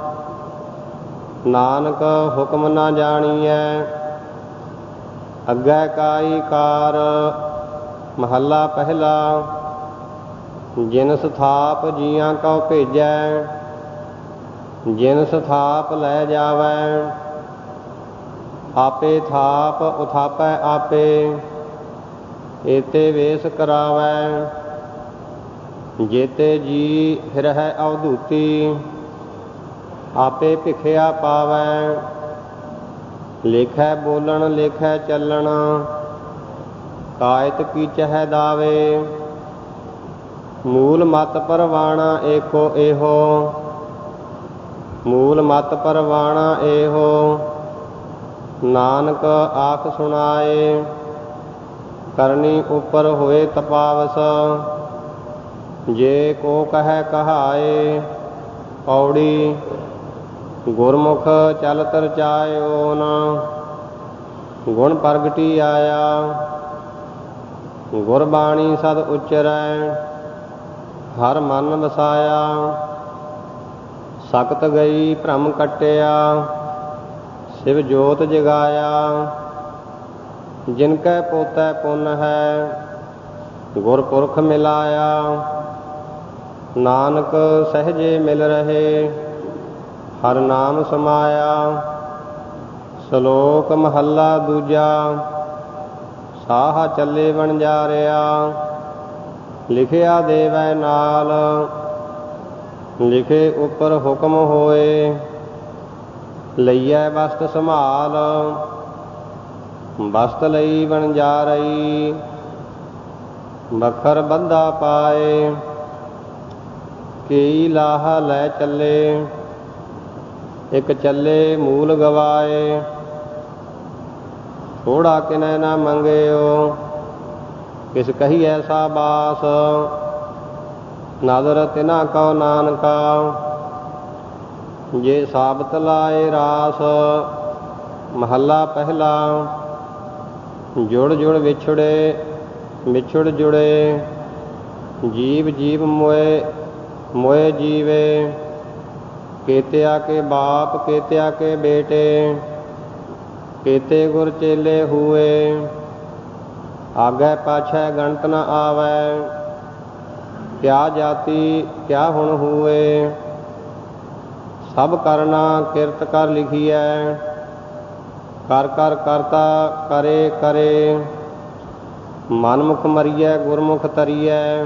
ਨਾਨਕ ਹੁਕਮ ਨਾ ਜਾਣੀਐ, ਅੱਗੇ ਕਾਈ ਕਾਰ। ਮਹੱਲਾ ਪਹਿਲਾ। ਜਿਨ ਸਥਾਪ ਜੀਆਂ ਕਉ ਭੇਜੈ, ਜਿਨ ਸਥਾਪ ਲੈ ਜਾਵੈ। ਆਪੇ ਥਾਪ ਉਥਾਪੈ ਆਪੇ, ਏਤੇ ਵੇਸ ਕਰਾਵੈ। ਜੇਤੇ ਜੀ ਫਿਰਹਿ ਅਵਧੂਤੀ, ਆਪੇ ਭਿਖਿਆ ਪਾਵੈ। ਲੇਖੈ ਬੋਲਣ ਲੇਖੈ ਚੱਲਣ, ਕਾਇਤ ਕੀਚਹਿ ਦਾਵੇ। ਮੂਲ ਮਤ ਪਰਵਾਣਾ ਏਕੋ ਇਹੋ, ਮੂਲ ਮਤ ਪਰਵਾਣਾ ਇਹੋ। ਨਾਨਕ ਆਖ ਸੁਣਾਏ, ਕਰਨੀ ਉਪਰ ਹੋਏ ਤਪਾਵਸ। ਜੇ ਕੋ ਕਹਿ ਕਹਾਏ, ਪੌੜੀ ਗੁਰਮੁਖ ਚਲ ਤਰਚਾਇਓ ਨ। ਗੁਣ ਪ੍ਰਗਟੀ ਆਇਆ, ਗੁਰਬਾਣੀ ਸਦ ਉਚਰੈ। ਹਰ ਮਨ ਵਸਾਇਆ, ਸਕਤ ਗਈ ਭ੍ਰਮ ਕੱਟਿਆ। ਸ਼ਿਵ ਜੋਤ ਜਗਾਇਆ, ਜਿਨ ਕੈ ਪੋਤੈ ਪੁੰਨ ਹੈ। ਗੁਰਪੁਰਖ ਮਿਲਾਇਆ, ਨਾਨਕ ਸਹਿਜੇ ਮਿਲ ਰਹੇ। ਹਰ ਨਾਮ ਸਮਾਇਆ। ਸ਼ਲੋਕ ਮਹੱਲਾ ਦੂਜਾ। ਸਾਹ ਚੱਲੇ ਵਣਜਾਰਿਆ, ਲਿਖਿਆ ਦੇਵੈ ਨਾਲ। ਲਿਖੇ ਉਪਰ ਹੁਕਮ ਹੋਏ, ਲਈਐ ਵਸਤ ਸੰਭਾਲ। ਵਸਤ ਲਈ ਵਣਜਾਰਈ, ਬਖਰ ਬੰਦਾ ਪਾਏ। ਕਈ ਲਾਹਾ ਲੈ ਚੱਲੇ, ਇਕ ਚੱਲੇ ਮੂਲ ਗਵਾਏ। ਥੋੜਾ ਕਿਨੈ ਨਾ ਮੰਗਿਓ, ਕਿਸ ਕਹੀਐ ਸਾਬਾਸ। ਨਦਰ ਤਿਨਾ ਕਉ ਨਾਨਕਾ, ਜੇ ਸਾਬਤ ਲਾਏ ਰਾਸ। ਮਹੱਲਾ ਪਹਿਲਾ। ਜੁੜ ਜੁੜ ਵਿਛੜੇ ਵਿਛੁੜ ਜੁੜੇ, ਜੀਵ ਜੀਵ ਮੋਏ ਮੋਏ ਜੀਵੇ। ਕੇਤਿਆ ਕੇ ਬਾਪ ਕੇਤਿਆ ਕੇ ਬੇਟੇ, ਕੇਤੇ ਗੁਰ ਚੇਲੇ ਹੂਏ। ਆਗੈ ਪਾਛੈ ਗਣਤ ਨ ਆਵੈ, ਕਿਆ ਜਾਤੀ ਕਿਆ ਹੁਣ ਹੂਏ। ਸਭ ਕਰਨਾ ਕਿਰਤ ਕਰ ਲਿਖੀਐ, ਕਰ ਕਰ ਕਰਤਾ ਕਰੇ ਕਰੇ। ਮਨਮੁਖ ਮਰੀਐ ਗੁਰਮੁਖ ਤਰੀਐ,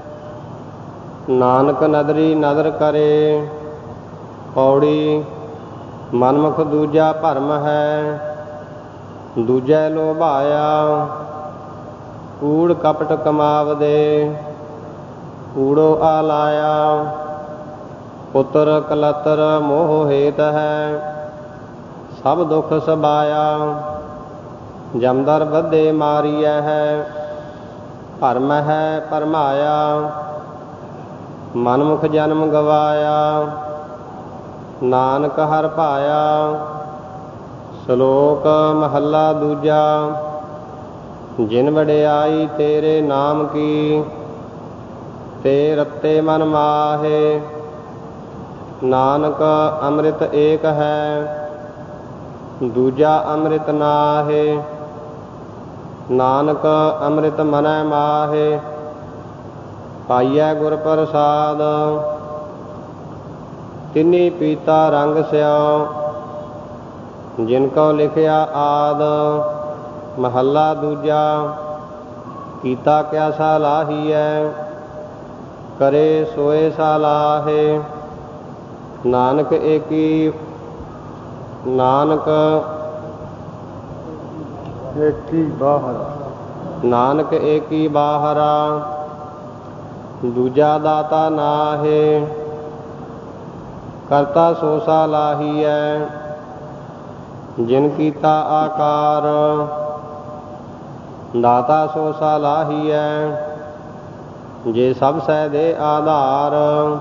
ਨਾਨਕ ਨਦਰੀ ਨਦਰ ਕਰੇ। ਪੌੜੀ ਮਨਮੁਖ ਦੂਜਾ ਭਰਮ ਹੈ, ਦੂਜੈ ਲੋਭਾਇਆ। ਕੂੜ ਕਪਟ ਕਮਾਵਦੇ, ਕੂੜੋ ਆਲਾਇਆ। ਪੁੱਤਰ ਕਲਤਰ ਮੋਹ ਹੇਤ ਹੈ, ਸਭ ਦੁਖ ਸਬਾਇਆ। ਜਮਦਰ ਬੱਧੇ ਮਾਰੀਐ ਹੈ, ਭਰਮ ਹੈ ਭਰਮਾਇਆ। ਮਨਮੁਖ ਜਨਮ ਗਵਾਇਆ, ਨਾਨਕ ਹਰਿ ਭਾਇਆ। ਸ਼ਲੋਕ ਮਹੱਲਾ ਦੂਜਾ। ਜਿਨ ਵਡਿਆਈ ਤੇਰੇ ਨਾਮ ਕੀ, ਤੇ ਰਤੇ ਮਨ ਮਾਹੇ। ਨਾਨਕ ਅੰਮ੍ਰਿਤ ਏਕ ਹੈ, ਦੂਜਾ ਅੰਮ੍ਰਿਤ ਨਾਹੇ। ਨਾਨਕ ਅੰਮ੍ਰਿਤ ਮਨੈ ਮਾਹੇ, ਪਾਈਐ ਗੁਰ ਪ੍ਰਸਾਦ। ਤਿਨੀ ਪੀਤਾ ਰੰਗ ਸਿਓ, ਜਿਨ ਕਉ ਲਿਖਿਆ ਆਦ। ਮਹੱਲਾ ਦੂਜਾ। ਕੀਤਾ ਕਿਆ ਸਲਾਹੀਐ, ਕਰੇ ਸੋਏ ਸਲਾਹੇ। ਨਾਨਕ ਏਕੀ ਨਾਨਕ ਏਕੀ ਬਾਹਰ, ਨਾਨਕ ਏਕੀ ਬਾਹਰਾ। ਦੂਜਾ ਦਾਤਾ ਨਾਹੇ, ਕਰਤਾ ਸੋ ਸਲਾਹੀਐ। ਜਿਨ ਕੀਤਾ ਆਕਾਰ, ਦਾਤਾ ਸੋ ਸਲਾਹੀਐ, ਜੇ ਸਭ ਸਹਿ ਦੇ ਆਧਾਰ।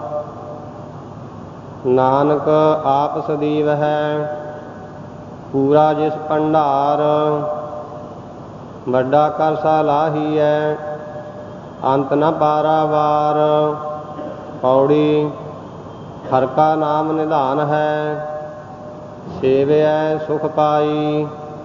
ਨਾਨਕ ਆਪ ਸਦੀਵ ਹੈ, ਪੂਰਾ ਜਿਸ ਭੰਡਾਰ। ਵੱਡਾ ਕਰ ਸਲਾਹੀਐ, ਅੰਤ ਨ ਪਾਰਾਵਾਰ। ਪੌੜੀ। ਹਰਿ ਕਾ ਨਾਮ ਨਿਧਾਨ ਹੈ, ਸੇਵਿਐ ਸੁਖ ਪਾਈ।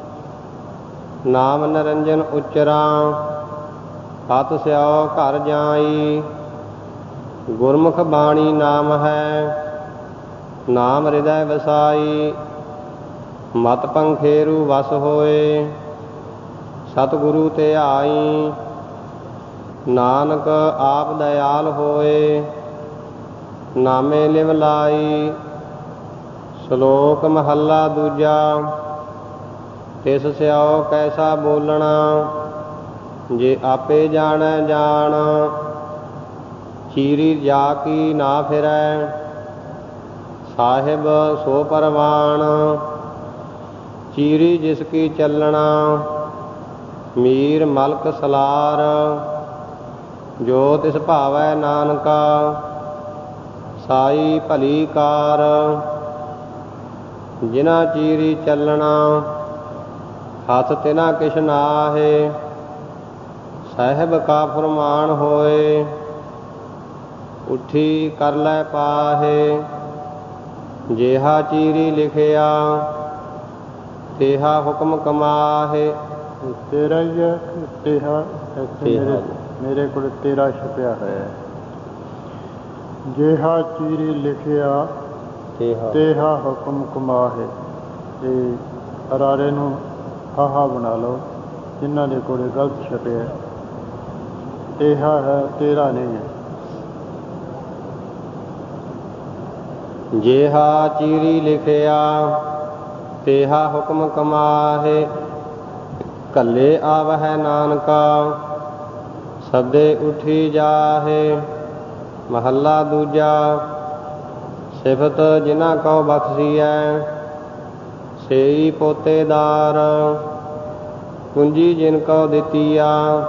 ਨਾਮ ਨਿਰੰਜਨ ਉਚਰਾਂ, ਹਤ ਸਿਓ ਘਰ ਜਾਈ। ਗੁਰਮੁਖ ਬਾਣੀ ਨਾਮ ਹੈ, ਨਾਮ ਹਿਰਦੈ ਵਸਾਈ। ਮਤ ਪੰਖੇਰੂ ਵਸ ਹੋਏ, ਸਤਿਗੁਰੂ ਧਿਆਈ। ਨਾਨਕ ਆਪ ਦਇਆਲ ਹੋਏ, ਨਾਮੇ ਲਿਵ ਲਾਈ। ਸ਼ਲੋਕ ਮਹੱਲਾ ਦੂਜਾ। ਤਿਸ ਸਿਓ ਕੈਸਾ ਬੋਲਣਾ, ਜੇ ਆਪੇ ਜਾਣੈ ਜਾਣ। ਚੀਰੀ ਜਾ ਕੀ ਨਾ ਫਿਰੈ, ਸਾਹਿਬ ਸੋ ਪਰਵਾਣ। ਚੀਰੀ ਜਿਸ ਕੀ ਚੱਲਣਾ, ਮੀਰ ਮਲਕ ਸਲਾਰ। ਜੋ ਤਿਸ ਭਾਵੈ ਨਾਨਕਾ, ਸਾਈ ਭਲੀ ਕਾਰ। ਜਿਨਾ ਚੀਰੀ ਚੱਲਣਾ, ਹੱਥ ਤਿਨਾ ਕਿਛ ਨਾਹੇ। ਸਾਹਿਬ ਕਾ ਫੁਰਮਾਨ ਹੋਏ, ਉੱਠੀ ਕਰ ਲੈ ਪਾਹੇ। ਜਿਹਾ ਚੀਰੀ ਲਿਖਿਆ, ਤੇਹਾ ਹੁਕਮ ਕਮਾਹੇ। ਤੇਰਾ ਹੀ ਹੈ, ਤੇਹਾ ਇੱਥੇ ਮੇਰੇ ਕੋਲ ਤੇਰਾ ਛਪਿਆ ਹੋਇਆ। ਜਿਹਾ ਚੀਰੀ ਲਿਖਿਆ, ਤੇਹਾ ਹੁਕਮ ਕਮਾਹੇ। ਤੇ ਅਰਾਰੇ ਨੂੰ ਹਾਹਾ ਬਣਾ ਲਓ, ਜਿਨ੍ਹਾਂ ਦੇ ਕੋਲ ਗਲਤ ਛਪਿਆ। ਤੇਹਾ ਹੈ, ਤੇਰਾ ਨਹੀਂ ਹੈ। ਜਿਹਾ ਚੀਰੀ ਲਿਖਿਆ, ਤੇਹਾ ਹੁਕਮ ਕਮਾਹੇ। ਕੱਲੇ ਆਵਹਿ ਨਾਨਕਾ, ਸਦੇ ਉੱਠੀ ਜਾਹੇ। ਮਹੱਲਾ ਦੂਜਾ। ਸਿਫਤ ਜਿਨ੍ਹਾਂ ਕਉ ਬਖਸ਼ੀਐ, ਸੇਈ ਪੋਤੇਦਾਰ। ਕੁੰਜੀ ਜਿਨ ਕਉ ਦਿੱਤੀਆ,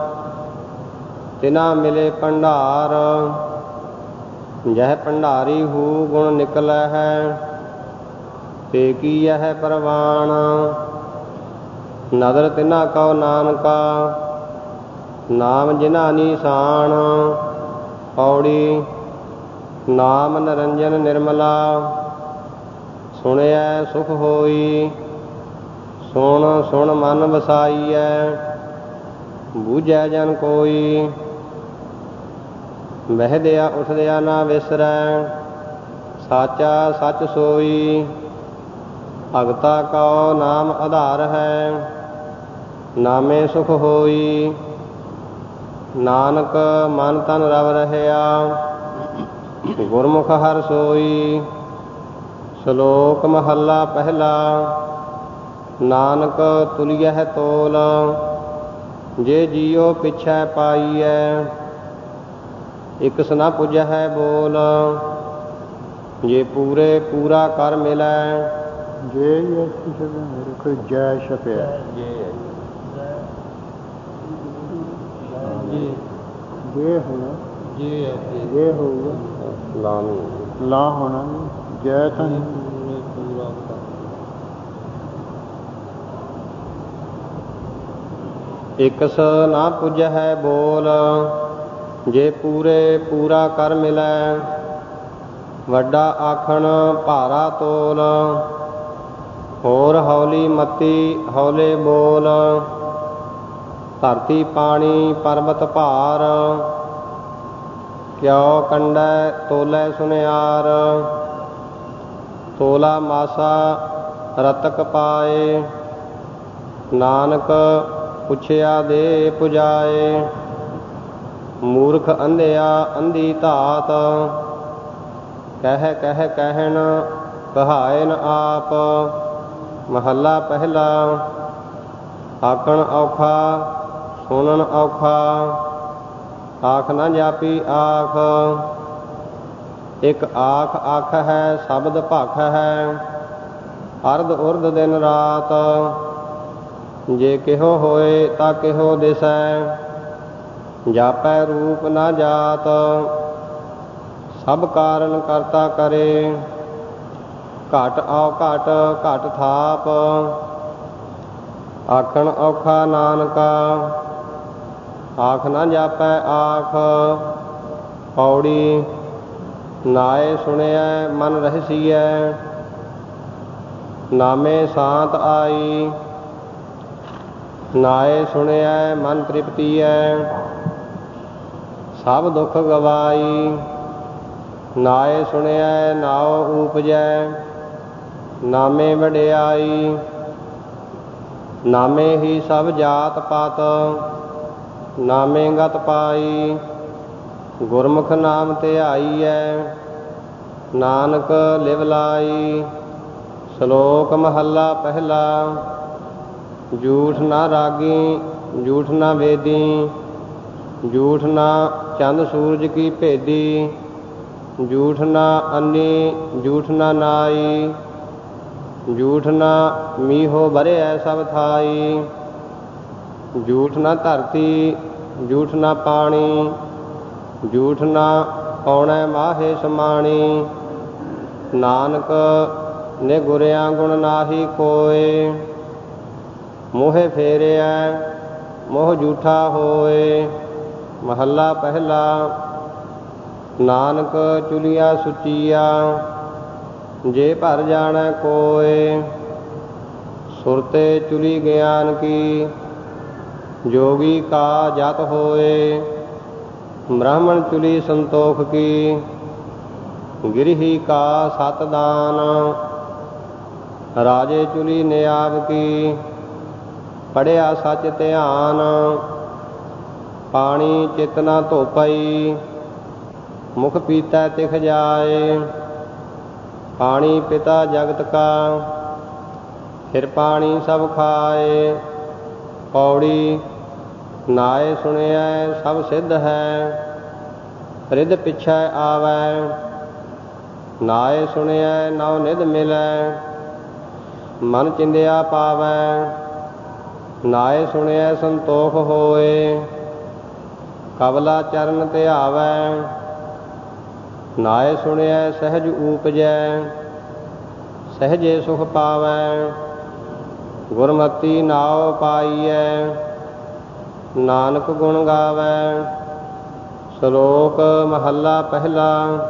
ਤਿਨਾ ਮਿਲੇ ਭੰਡਾਰ। ਜਹ ਭੰਡਾਰੀ ਹੂ ਗੁਣ ਨਿਕਲੈ ਹੈ, ਤੇ ਕੀਐ ਪ੍ਰਵਾਣ। ਨਦਰ ਤਿਨਾ ਕਉ ਨਾਨਕਾ, ਨਾਮ ਜਿਨਾ ਨੀਸਾਨ। ਪੌੜੀ। ਨਾਮ ਨਿਰੰਜਨ ਨਿਰਮਲਾ, ਸੁਣਿਐ ਸੁਖ ਹੋਈ। ਸੁਣ ਸੁਣ ਮਨ ਵਸਾਈਐ, ਬੂਝੈ ਜਨ ਕੋਈ। ਬਹਿਦਿਆ ਉਠਦਿਆ ਨਾ ਵਿਸਰੈ, ਸਾਚਾ ਸੱਚ ਸੋਈ। ਭਗਤਾ ਕਉ ਨਾਮ ਆਧਾਰ ਹੈ, ਨਾਮੇ ਸੁਖ ਹੋਈ। ਨਾਨਕ ਮਨ ਤਨ ਰਵ ਰਹਿਆ, ਗੁਰਮੁਖ ਹਰਿ ਸੋਈ। ਸ਼ਲੋਕ ਮਹੱਲਾ ਪਹਿਲਾ। ਨਾਨਕ ਤੁਲੀਐ ਤੋਲ, ਜੇ ਜੀਉ ਪਿਛੈ ਪਾਈਐ। ਇਕਸ ਨ ਪੁਜਹਿ ਬੋਲ, ਜੇ ਪੂਰੇ ਪੂਰਾ ਕਰ ਮਿਲੈ। ਜੇ ਹੀ ਐਸੀ ਛਪਿਆ, ਮੇਰੇ ਕੋਲ ਜੈ ਛਪਿਆ। ਜੇ ਹੋਣਾ, ਜੇ ਹੋਊਗਾ ਲਾ ਹੋਣਾ, ਜੈ ਤਾਂ ਇਕਸ ਨਾ ਪੁਜਹਿ ਬੋਲ, ਜੇ ਪੂਰੇ ਪੂਰਾ ਕਰ ਮਿਲੈ। ਵੱਡਾ ਆਖਣ ਭਾਰਾ ਤੋਲ, ਹੋਰ ਹੌਲੀ ਮਤੀ ਹੌਲੇ ਬੋਲ। ਧਰਤੀ ਪਾਣੀ ਪਰਬਤ ਭਾਰ, ਕਿਉ ਕੰਡੈ ਤੋਲੈ ਸੁਨਿਆਰ। ਤੋਲਾ ਮਾਸਾ ਰਤਕ ਪਾਏ, ਨਾਨਕ ਪੁੱਛਿਆ ਦੇ ਪੁਜਾਏ। ਮੂਰਖ ਅੰਧਿਆ ਅੰਧੀ ਧਾਤ, ਕਹਿ ਕਹਿ ਕਹਿਣ ਕਹਾਏ ਨ ਆਪ। ਮਹੱਲਾ ਪਹਿਲਾ। ਆਖਣ ਔਖਾ ਸੁਣਨ ਔਖਾ, ਆਖ ਨਾ ਜਾਪੀ ਆਖ। ਇੱਕ ਆਖ ਆਖ ਹੈ ਸ਼ਬਦ ਭਖ ਹੈ, ਅਰਧ ਉਰਧ ਦਿਨ ਰਾਤ। ਜੇ ਕਿਹੋ ਹੋਏ ਤਾਂ ਕਿਹੋ ਦਿਸੈ, ਜਾਪੈ ਰੂਪ ਨਾ ਜਾਤ, ਸਭ ਕਾਰਨ ਕਰਤਾ ਕਰੇ। ਘਟ ਆਓ ਘਟ ਘਟ ਥਾਪ, ਆਖਣ ਔਖਾ ਨਾਨਕਾ, ਆਖ ਨਾ ਜਾਪੈ ਆਖ। ਪੌੜੀ ਨਾਏ ਸੁਣਿਐ ਮਨ ਰਹਿਸੀਐ, ਨਾਮੇ ਸਾਤ ਆਈ। ਨਾਏ ਸੁਣਿਐ ਮਨ ਤ੍ਰਿਪਤੀਐ, ਸਭ ਦੁੱਖ ਗਵਾਈ। ਨਾਏ ਸੁਣਿਐ ਨਾਉ ਊਪਜੈ, ਨਾਮੇ ਵਡਿਆਈ। ਨਾਮੇ ਹੀ ਸਭ ਜਾਤ ਪਾਤ, ਨਾਮੇ ਗਤ ਪਾਈ। ਗੁਰਮੁਖ ਨਾਮ ਧਿਆਈਐ, ਨਾਨਕ ਲਿਵ ਲਾਈ। ਸ਼ਲੋਕ ਮਹੱਲਾ ਪਹਿਲਾ। ਝੂਠ ਨਾ ਰਾਗੀ ਝੂਠ ਨਾ ਵੇਦੀ, ਝੂਠ ਨਾ ਚੰਦ ਸੂਰਜ ਕੀ ਭੇਦੀ। ਝੂਠ ਨਾ ਅੰਨੀ ਝੂਠ ਨਾ ਨਾਈ, ਝੂਠ ਨਾ ਮੀਹੋ ਭਰਿਐ ਸਭ ਥਾਈ। ਝੂਠ ਨਾ ਧਰਤੀ ਝੂਠ ਨਾ ਪਾਣੀ, ਝੂਠ ਨਾ ਪੌਣੈ ਮਾਹੇ ਸਮਾਣੀ। ਨਾਨਕ ਨੇ ਗੁਰਿਆਂ ਗੁਣ ਨਾਹੀ ਕੋਇ, ਮੋਹਿ ਫੇਰਿਐ ਮੋਹ ਝੂਠਾ ਹੋਏ। ਮਹੱਲਾ ਪਹਿਲਾ। ਨਾਨਕ ਚੁਲੀਆ ਸੁਚੀਆ, ਜੇ ਭਰ ਜਾਣੈ ਕੋਇ। ਸੁਰਤੇ ਚੁਲੀ ਗਿਆਨ ਕੀ, ਜੋਗੀ ਕਾ ਜਤ ਹੋਏ। ਬ੍ਰਾਹਮਣ ਚੁਲੀ ਸੰਤੋਖ ਕੀ, ਗਿਰਹੀ ਕਾ ਸਤ ਦਾਨ। ਰਾਜੇ ਚੁਲੀ ਨਿਆਬ ਕੀ, ਪੜਿਆ ਸਚ ਧਿਆਨ। ਪਾਣੀ ਚਿਤ ਨਾ ਧੋਪਈ, ਮੁਖ ਪੀਤੈ ਤਿਖ ਜਾਏ। ਪਾਣੀ ਪਿਤਾ ਜਗਤ ਕਾ, ਫਿਰ ਪਾਣੀ ਸਭ ਖਾਏ। ਪੌੜੀ ਨਾਏ ਸੁਣਿਐ ਸਭ ਸਿੱਧ ਹੈ, ਰਿੱਧ ਪਿਛੈ ਆਵੈ। ਨਾਏ ਸੁਣਿਐ ਨਉ ਨਿਧ ਮਿਲੈ, ਮਨ ਚਿੰਦਿਆ ਪਾਵੈ। ਨਾਏ ਸੁਣਿਐ ਸੰਤੋਖ ਹੋਏ, ਕਬਲਾ ਚਰਨ ਧਿਆਵੈ। ਨਾਏ ਸੁਣਿਐ ਸਹਿਜ ਊਪਜੈ, ਸਹਿਜੇ ਸੁਖ ਪਾਵੈ। ਗੁਰਮਤੀ ਨਾਉ ਪਾਈਐ, ਨਾਨਕ ਗੁਣ ਗਾਵੈ। ਸ਼ਲੋਕ ਮਹੱਲਾ ਪਹਿਲਾ।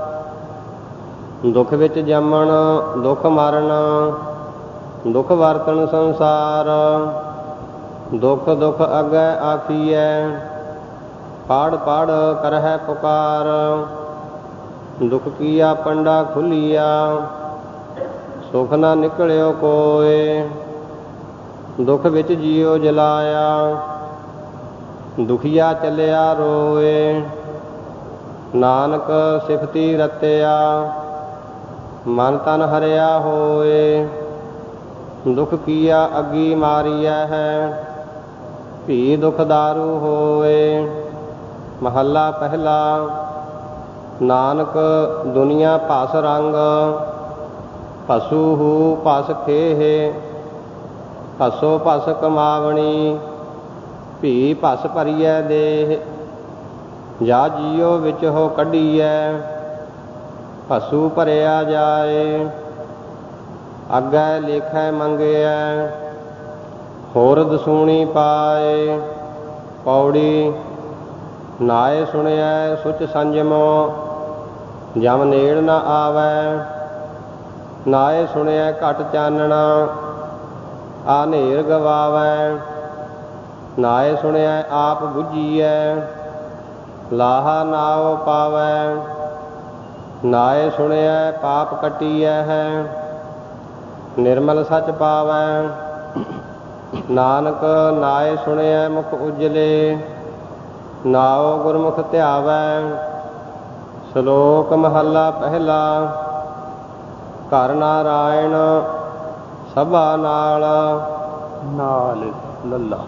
ਦੁੱਖ ਵਿੱਚ ਜੰਮਣ ਦੁੱਖ ਮਰਨ, ਦੁੱਖ ਵਰਤਣ ਸੰਸਾਰ। ਦੁੱਖ ਦੁੱਖ ਅੱਗੇ ਆਖੀਐ, ਪੜ ਪੜ ਕਰਹਿ ਪੁਕਾਰ। ਦੁੱਖ ਕੀਆ ਪੰਡਾ ਖੁੱਲੀਆ, ਸੁਖ ਨਾ ਨਿਕਲਿਓ ਕੋਇ। ਦੁੱਖ ਵਿੱਚ ਜੀਉ ਜਲਾਇਆ, ਦੁਖੀਆ ਚੱਲਿਆ ਰੋਏ। ਨਾਨਕ ਸਿਫਤੀ ਰਤਿਆ, ਮਨ ਤਨ ਹਰਿਆ ਹੋਏ। ਦੁੱਖ ਕੀਆ ਅੱਗੀ ਮਾਰੀਐ ਹੈ, ਭੀ ਦੁਖ ਦਾਰੂ ਹੋਏ। ਮਹੱਲਾ ਪਹਿਲਾ। ਨਾਨਕ ਦੁਨੀਆ ਭਸ ਰੰਗ, ਭਸੂ ਹੂ ਭਸ ਖੇਹ। ਭਸੋ ਭਸ ਕਮਾਵਣੀ, ਭੀ ਭਸ ਭਰੀਐ ਦੇਹ। ਜਾ ਜੀਉ ਵਿੱਚ ਹੋ ਕੱਢੀਐ, ਭਸੂ ਭਰਿਆ ਜਾਏ। ਅੱਗੇ ਲੇਖੈ ਮੰਗਿਐ, ਹੋਰ ਦਸੂਣੀ ਪਾਏ। ਪੌੜੀ ਨਾਏ ਸੁਣਿਐ ਸੁਚ ਸੰਜਮੋ, ਜਮ ਨੇੜ ਨ ਆਵੈ। ਨਾਏ ਸੁਣਿਐ ਘਟ ਚਾਨਣਾ, ਆ ਹਨੇਰ ਗਵਾਵੈ। ਨਾਏ ਸੁਣਿਐ ਆਪ ਬੁਝੀਐ, ਲਾਹਾ ਨਾਉ ਪਾਵੈ। ਨਾਏ ਸੁਣਿਐ ਪਾਪ ਕੱਟੀਐ ਹੈ, ਨਿਰਮਲ ਸਚ ਪਾਵੈ। ਨਾਨਕ ਨਾਏ ਸੁਣਿਐ ਮੁਖ ਉਜਲੇ, ਨਾਉ ਗੁਰਮੁਖ ਧਿਆਵੈ। ਸ਼ਲੋਕ ਮਹੱਲਾ ਪਹਿਲਾ। ਘਰ ਨਾਰਾਇਣ ਸਭਾ ਨਾਲ, ਨਾਲ ਲੱਲਾ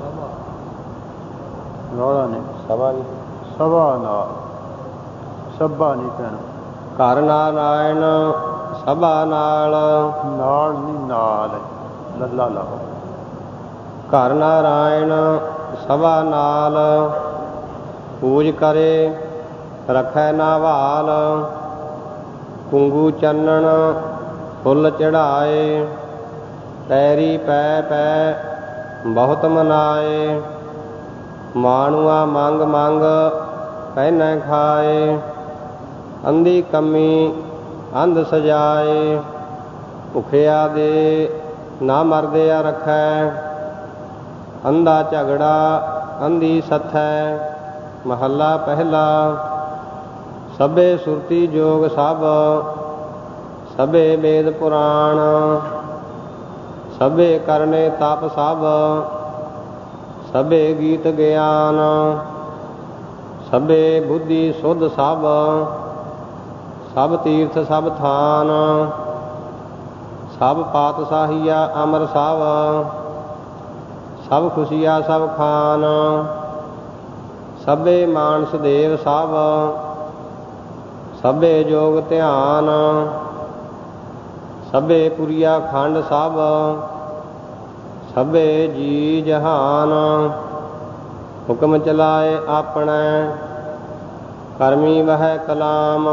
ਰੌਲਾ ਨੇ ਸਭਾ ਨਹੀਂ, ਸਭਾ ਨਾਲ, ਸਭਾ ਨਹੀਂ ਕਹਿਣਾ। ਘਰ ਨਾਰਾਇਣ ਸਭਾ ਨਾਲ, ਨਾਲ ਨਹੀਂ ਨਾਲ, ਲੱਲਾ ਲਾਓ। ਘਰ ਨਾਰਾਇਣ ਸਭਾ ਨਾਲ, ਪੂਜ ਕਰੇ ਰਖੈ ਨਾ ਭਾਲ। ਕੁੰਗੂ ਚੰਨਣ ਫੁੱਲ ਚੜਾਏ, ਪੈਰੀ ਪੈ ਪੈ ਬਹੁਤ ਮਨਾਏ। ਮਾਣੂਆ ਮੰਗ ਮੰਗ ਪਹਿਨੈ ਖਾਏ, ਅੰਧੀ ਕੰਮੀ ਅੰਧ ਸਜਾਏ। ਭੁਖਿਆ ਦੇ ਨਾ ਮਰਦਿਆ ਰੱਖੈ, ਅੰਧਾ ਝਗੜਾ ਅੰਧੀ ਸੱਥੈ। ਮਹੱਲਾ ਪਹਿਲਾ। ਸਭੇ ਸੁਰਤੀ ਜੋਗ ਸਭ, ਸਭੇ ਵੇਦ ਪੁਰਾਣ। ਸਭੇ ਕਰਨੇ ਤਪ ਸਭ, ਸਭੇ ਗੀਤ ਗਿਆਨ। ਸਭੇ ਬੁੱਧੀ ਸੁਧ ਸਭ, ਸਭ ਤੀਰਥ ਸਭ ਥਾਨ। ਸਭ ਪਾਤਸ਼ਾਹੀਆ ਅਮਰ ਸਭ, ਸਭ ਖੁਸ਼ੀਆ ਸਭ ਖਾਨ। ਸਭੇ ਮਾਨਸ ਦੇਵ ਸਭ, ਸਭੇ ਜੋਗ ਧਿਆਨ। ਸਭੇ ਪੁਰੀਆ ਖੰਡ ਸਭ, ਸਭੇ ਜੀ ਜਹਾਨ। ਹੁਕਮ ਚਲਾਏ ਆਪਣੈ, ਕਰਮੀ ਵਹਿ ਕਲਾਮ।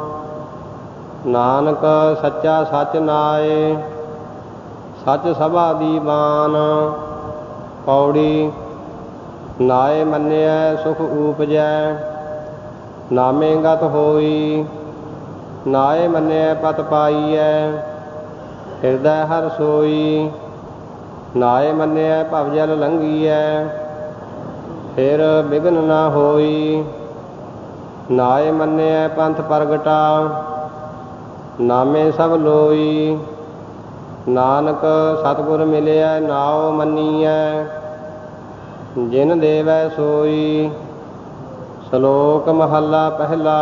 ਨਾਨਕ ਸੱਚਾ ਸੱਚ ਨਾਏ, ਸੱਚ ਸਭਾ ਦੀਵਾਨ। ਪੌੜੀ। ਨਾਏ ਮੰਨਿਐ ਸੁਖ ਊਪਜੈ, ਨਾਮੇ ਗਤ ਹੋਈ। ਨਾਏ ਮੰਨਿਐ ਪਤ ਪਾਈਐ, ਹਿਰਦੈ ਹਰਿ ਸੋਈ। ਨਾਏ ਮੰਨਿਐ ਭਵ ਜਲ ਲੰਘੀਐ, ਫਿਰ ਬਿਘਨ ਨਾ ਹੋਈ। ਨਾਏ ਮੰਨਿਐ ਪੰਥ ਪ੍ਰਗਟਾ, ਨਾਮੇ ਸਭ ਲੋਈ। ਨਾਨਕ ਸਤਿਗੁਰ ਮਿਲਿਐ ਨਾਉ ਮੰਨੀਐ, ਜਿਨ ਦੇਵੈ ਸੋਈ। ਸ਼ਲੋਕ ਮਹੱਲਾ ਪਹਿਲਾ।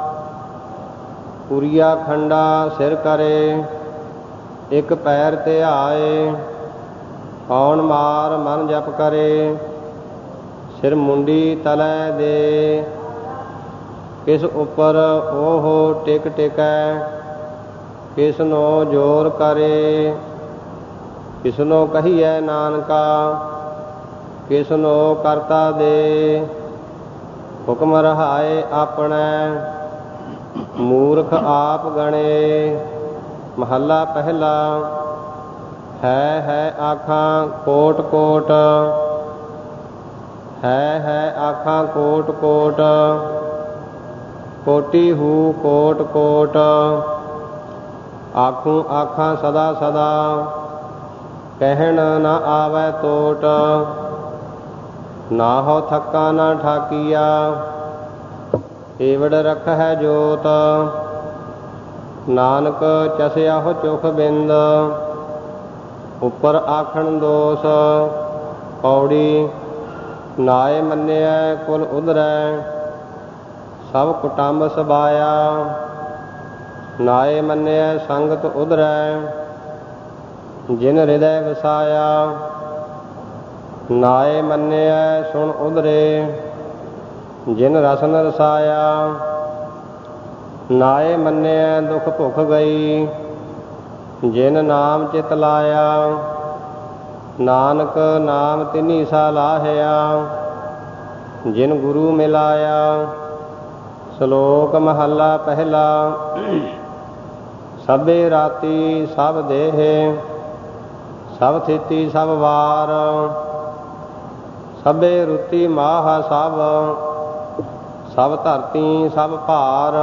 ਪੁਰੀਆ ਖੰਡਾ ਸਿਰ ਕਰੇ, ਇੱਕ ਪੈਰ ਧਿਆਏ। ਕੌਣ ਮਾਰ ਮਨ ਜਪ ਕਰੇ, ਸਿਰ ਮੁੰਡੀ ਤਲੈ ਦੇ। ਕਿਸ ਉੱਪਰ ਉਹ ਟਿਕ ਟਿਕੈ, ਕਿਸਨੋ ਜੋਰ ਕਰੇ। ਕਿਸਨੋ ਕਹੀਐ ਨਾਨਕਾ, ਕਿਸਨੋ ਕਰਤਾ ਦੇ। ਹੁਕਮ ਰਹਾਏ ਆਪਣੈ, ਮੂਰਖ ਆਪ ਗਣੇ। ਮਹੱਲਾ ਪਹਿਲਾ। ਹੈ ਆਖਾਂ ਕੋਟ ਕੋਟ, ਹੈ ਆਖਾਂ ਕੋਟ ਕੋਟ। ਕੋਟੀ ਹੂ ਕੋਟ ਕੋਟ, ਆਖੂੰ ਆਖਾਂ ਸਦਾ ਸਦਾ। ਕਹਿਣ ਨਾ ਆਵੈ ਤੋਟ, ਨਾ ਹੋ ਥੱਕਾ ਨਾ ਠਾਕੀਆ। ਏਵੜ ਰਖਹਿ ਜੋਤ, ਨਾਨਕ ਚਸਿਆ ਹੋ ਚੁਖ ਬਿੰਦ। ਉੱਪਰ ਆਖਣ ਦੋਸ। ਪੌੜੀ। ਨਾਏ ਮੰਨਿਐ ਕੁਲ ਉਧਰੈ, ਸਭ ਕੁਟੰਬ ਸਬਾਇਆ। ਨਾਏ ਮੰਨਿਐ ਸੰਗਤ ਉਧਰੈ, ਜਿਨ ਹਿਰਦੈ ਵਸਾਇਆ। ਨਾਏ ਮੰਨਿਐ ਸੁਣ ਉਧਰੇ, ਜਿਨ ਰਸਨ ਰਸਾਇਆ। ਨਾਏ ਮੰਨਿਐ ਦੁਖ ਭੁਖ ਗਈ, ਜਿਨ ਨਾਮ ਚਿਤ ਲਾਇਆ। ਨਾਨਕ ਨਾਮ ਤਿੰਨੀ ਸਾ ਲਾਹਿਆ, ਜਿਨ ਗੁਰੂ ਮਿਲਾਇਆ। ਸ਼ਲੋਕ ਮਹੱਲਾ ਪਹਿਲਾ। ਸਭੇ ਰਾਤੀ ਸਭ ਦੇਹ, ਸਭ ਥਿਤੀ ਸਭ ਵਾਰ। ਸਭੇ ਰੁਤੀ ਮਾਹ ਸਭ, ਸਭ ਧਰਤੀ ਸਭ ਭਾਰ।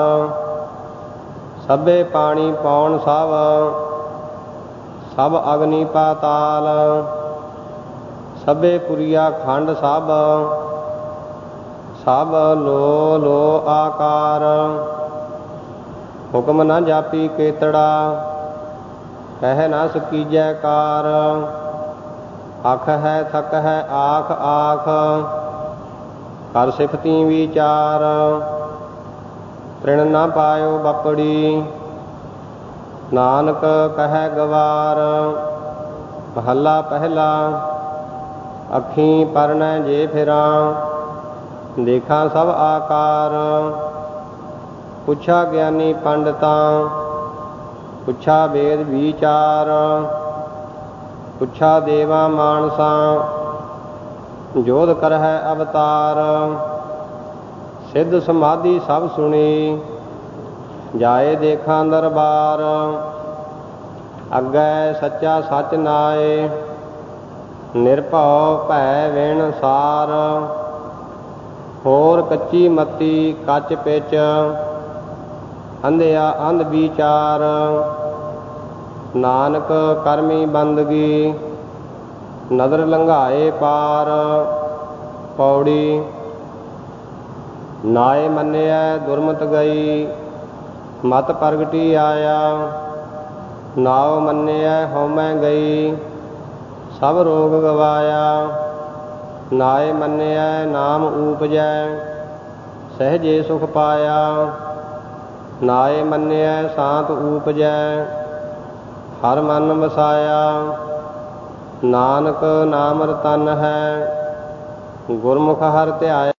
ਸਭੇ ਪਾਣੀ ਪੌਣ ਸਭ, ਸਭ ਅਗਨੀ ਪਾਤਾਲ। ਸਭੇ ਪੁਰੀਆ ਖੰਡ ਸਭ, ਸਭ ਲੋ ਲੋ ਆਕਾਰ। ਹੁਕਮ ਨਾ ਜਾਪੀ ਕੇਤੜਾ, ਕਹਿ ਨਾ ਸਕੀਜੈ ਕਾਰ। ਅੱਖ ਹੈ ਥਕ ਹੈ ਆਖ ਆਖ, ਕਰ ਸਿਫਤੀ ਵਿਚਾਰ। ਤ੍ਰਿਣ ਨਾ ਪਾਇਓ ਬਪੜੀ, ਨਾਨਕ ਕਹਿ ਗਵਾਰ। ਮਹੱਲਾ ਪਹਿਲਾ। ਅੱਖੀਂ ਪਰਨੈ ਜੇ ਫਿਰਾਂ, ਦੇਖਾਂ ਸਭ ਆਕਾਰ। ਪੁੱਛਾ ਗਿਆਨੀ ਪੰਡਤਾਂ, ਪੁੱਛਾ ਵੇਦ ਵਿਚਾਰ। ਪੁੱਛਾ ਦੇਵਾ ਮਾਨਸਾਂ ਜੋਧ ਕਰਹਿ ਅਵਤਾਰ। ਸਿੱਧ ਸਮਾਧੀ ਸਭ ਸੁਣੀ ਜਾਏ ਦੇਖਾਂ ਦਰਬਾਰ। ਅੱਗੇ ਸੱਚਾ ਸੱਚ ਨਾਏ ਨਿਰਭਉ ਭੈ ਵਿਣ ਸਾਰ। ਹੋਰ ਕੱਚੀ ਮੱਤੀ ਕੱਚ ਪਿਚ ਅੰਧਿਆ ਅੰਧ ਵਿਚਾਰ। ਨਾਨਕ ਕਰਮੀ ਬੰਦਗੀ ਨਦਰ ਲੰਘਾਏ ਪਾਰ। ਪੌੜੀ ਨਾਏ ਮੰਨਿਐ ਦੁਰਮਤ ਗਈ ਮਤ ਪ੍ਰਗਟੀ ਆਇਆ। ਨਾਉ ਮੰਨਿਐ ਹਉਮੈ ਗਈ ਸਭ ਰੋਗ ਗਵਾਇਆ। ਨਾਏ ਮੰਨਿਐ ਨਾਮ ਊਪਜੈ ਸਹਿਜੇ ਸੁਖ ਪਾਇਆ। ਨਾਏ ਮੰਨਿਐ ਸ਼ਾਂਤ ਊਪਜੈ ਹਰ ਮਨ ਵਸਾਇਆ। ਨਾਨਕ ਨਾਮ ਰਤਨ ਹੈ ਗੁਰਮੁਖ ਹਰਿ ਧਿਆਇਆ।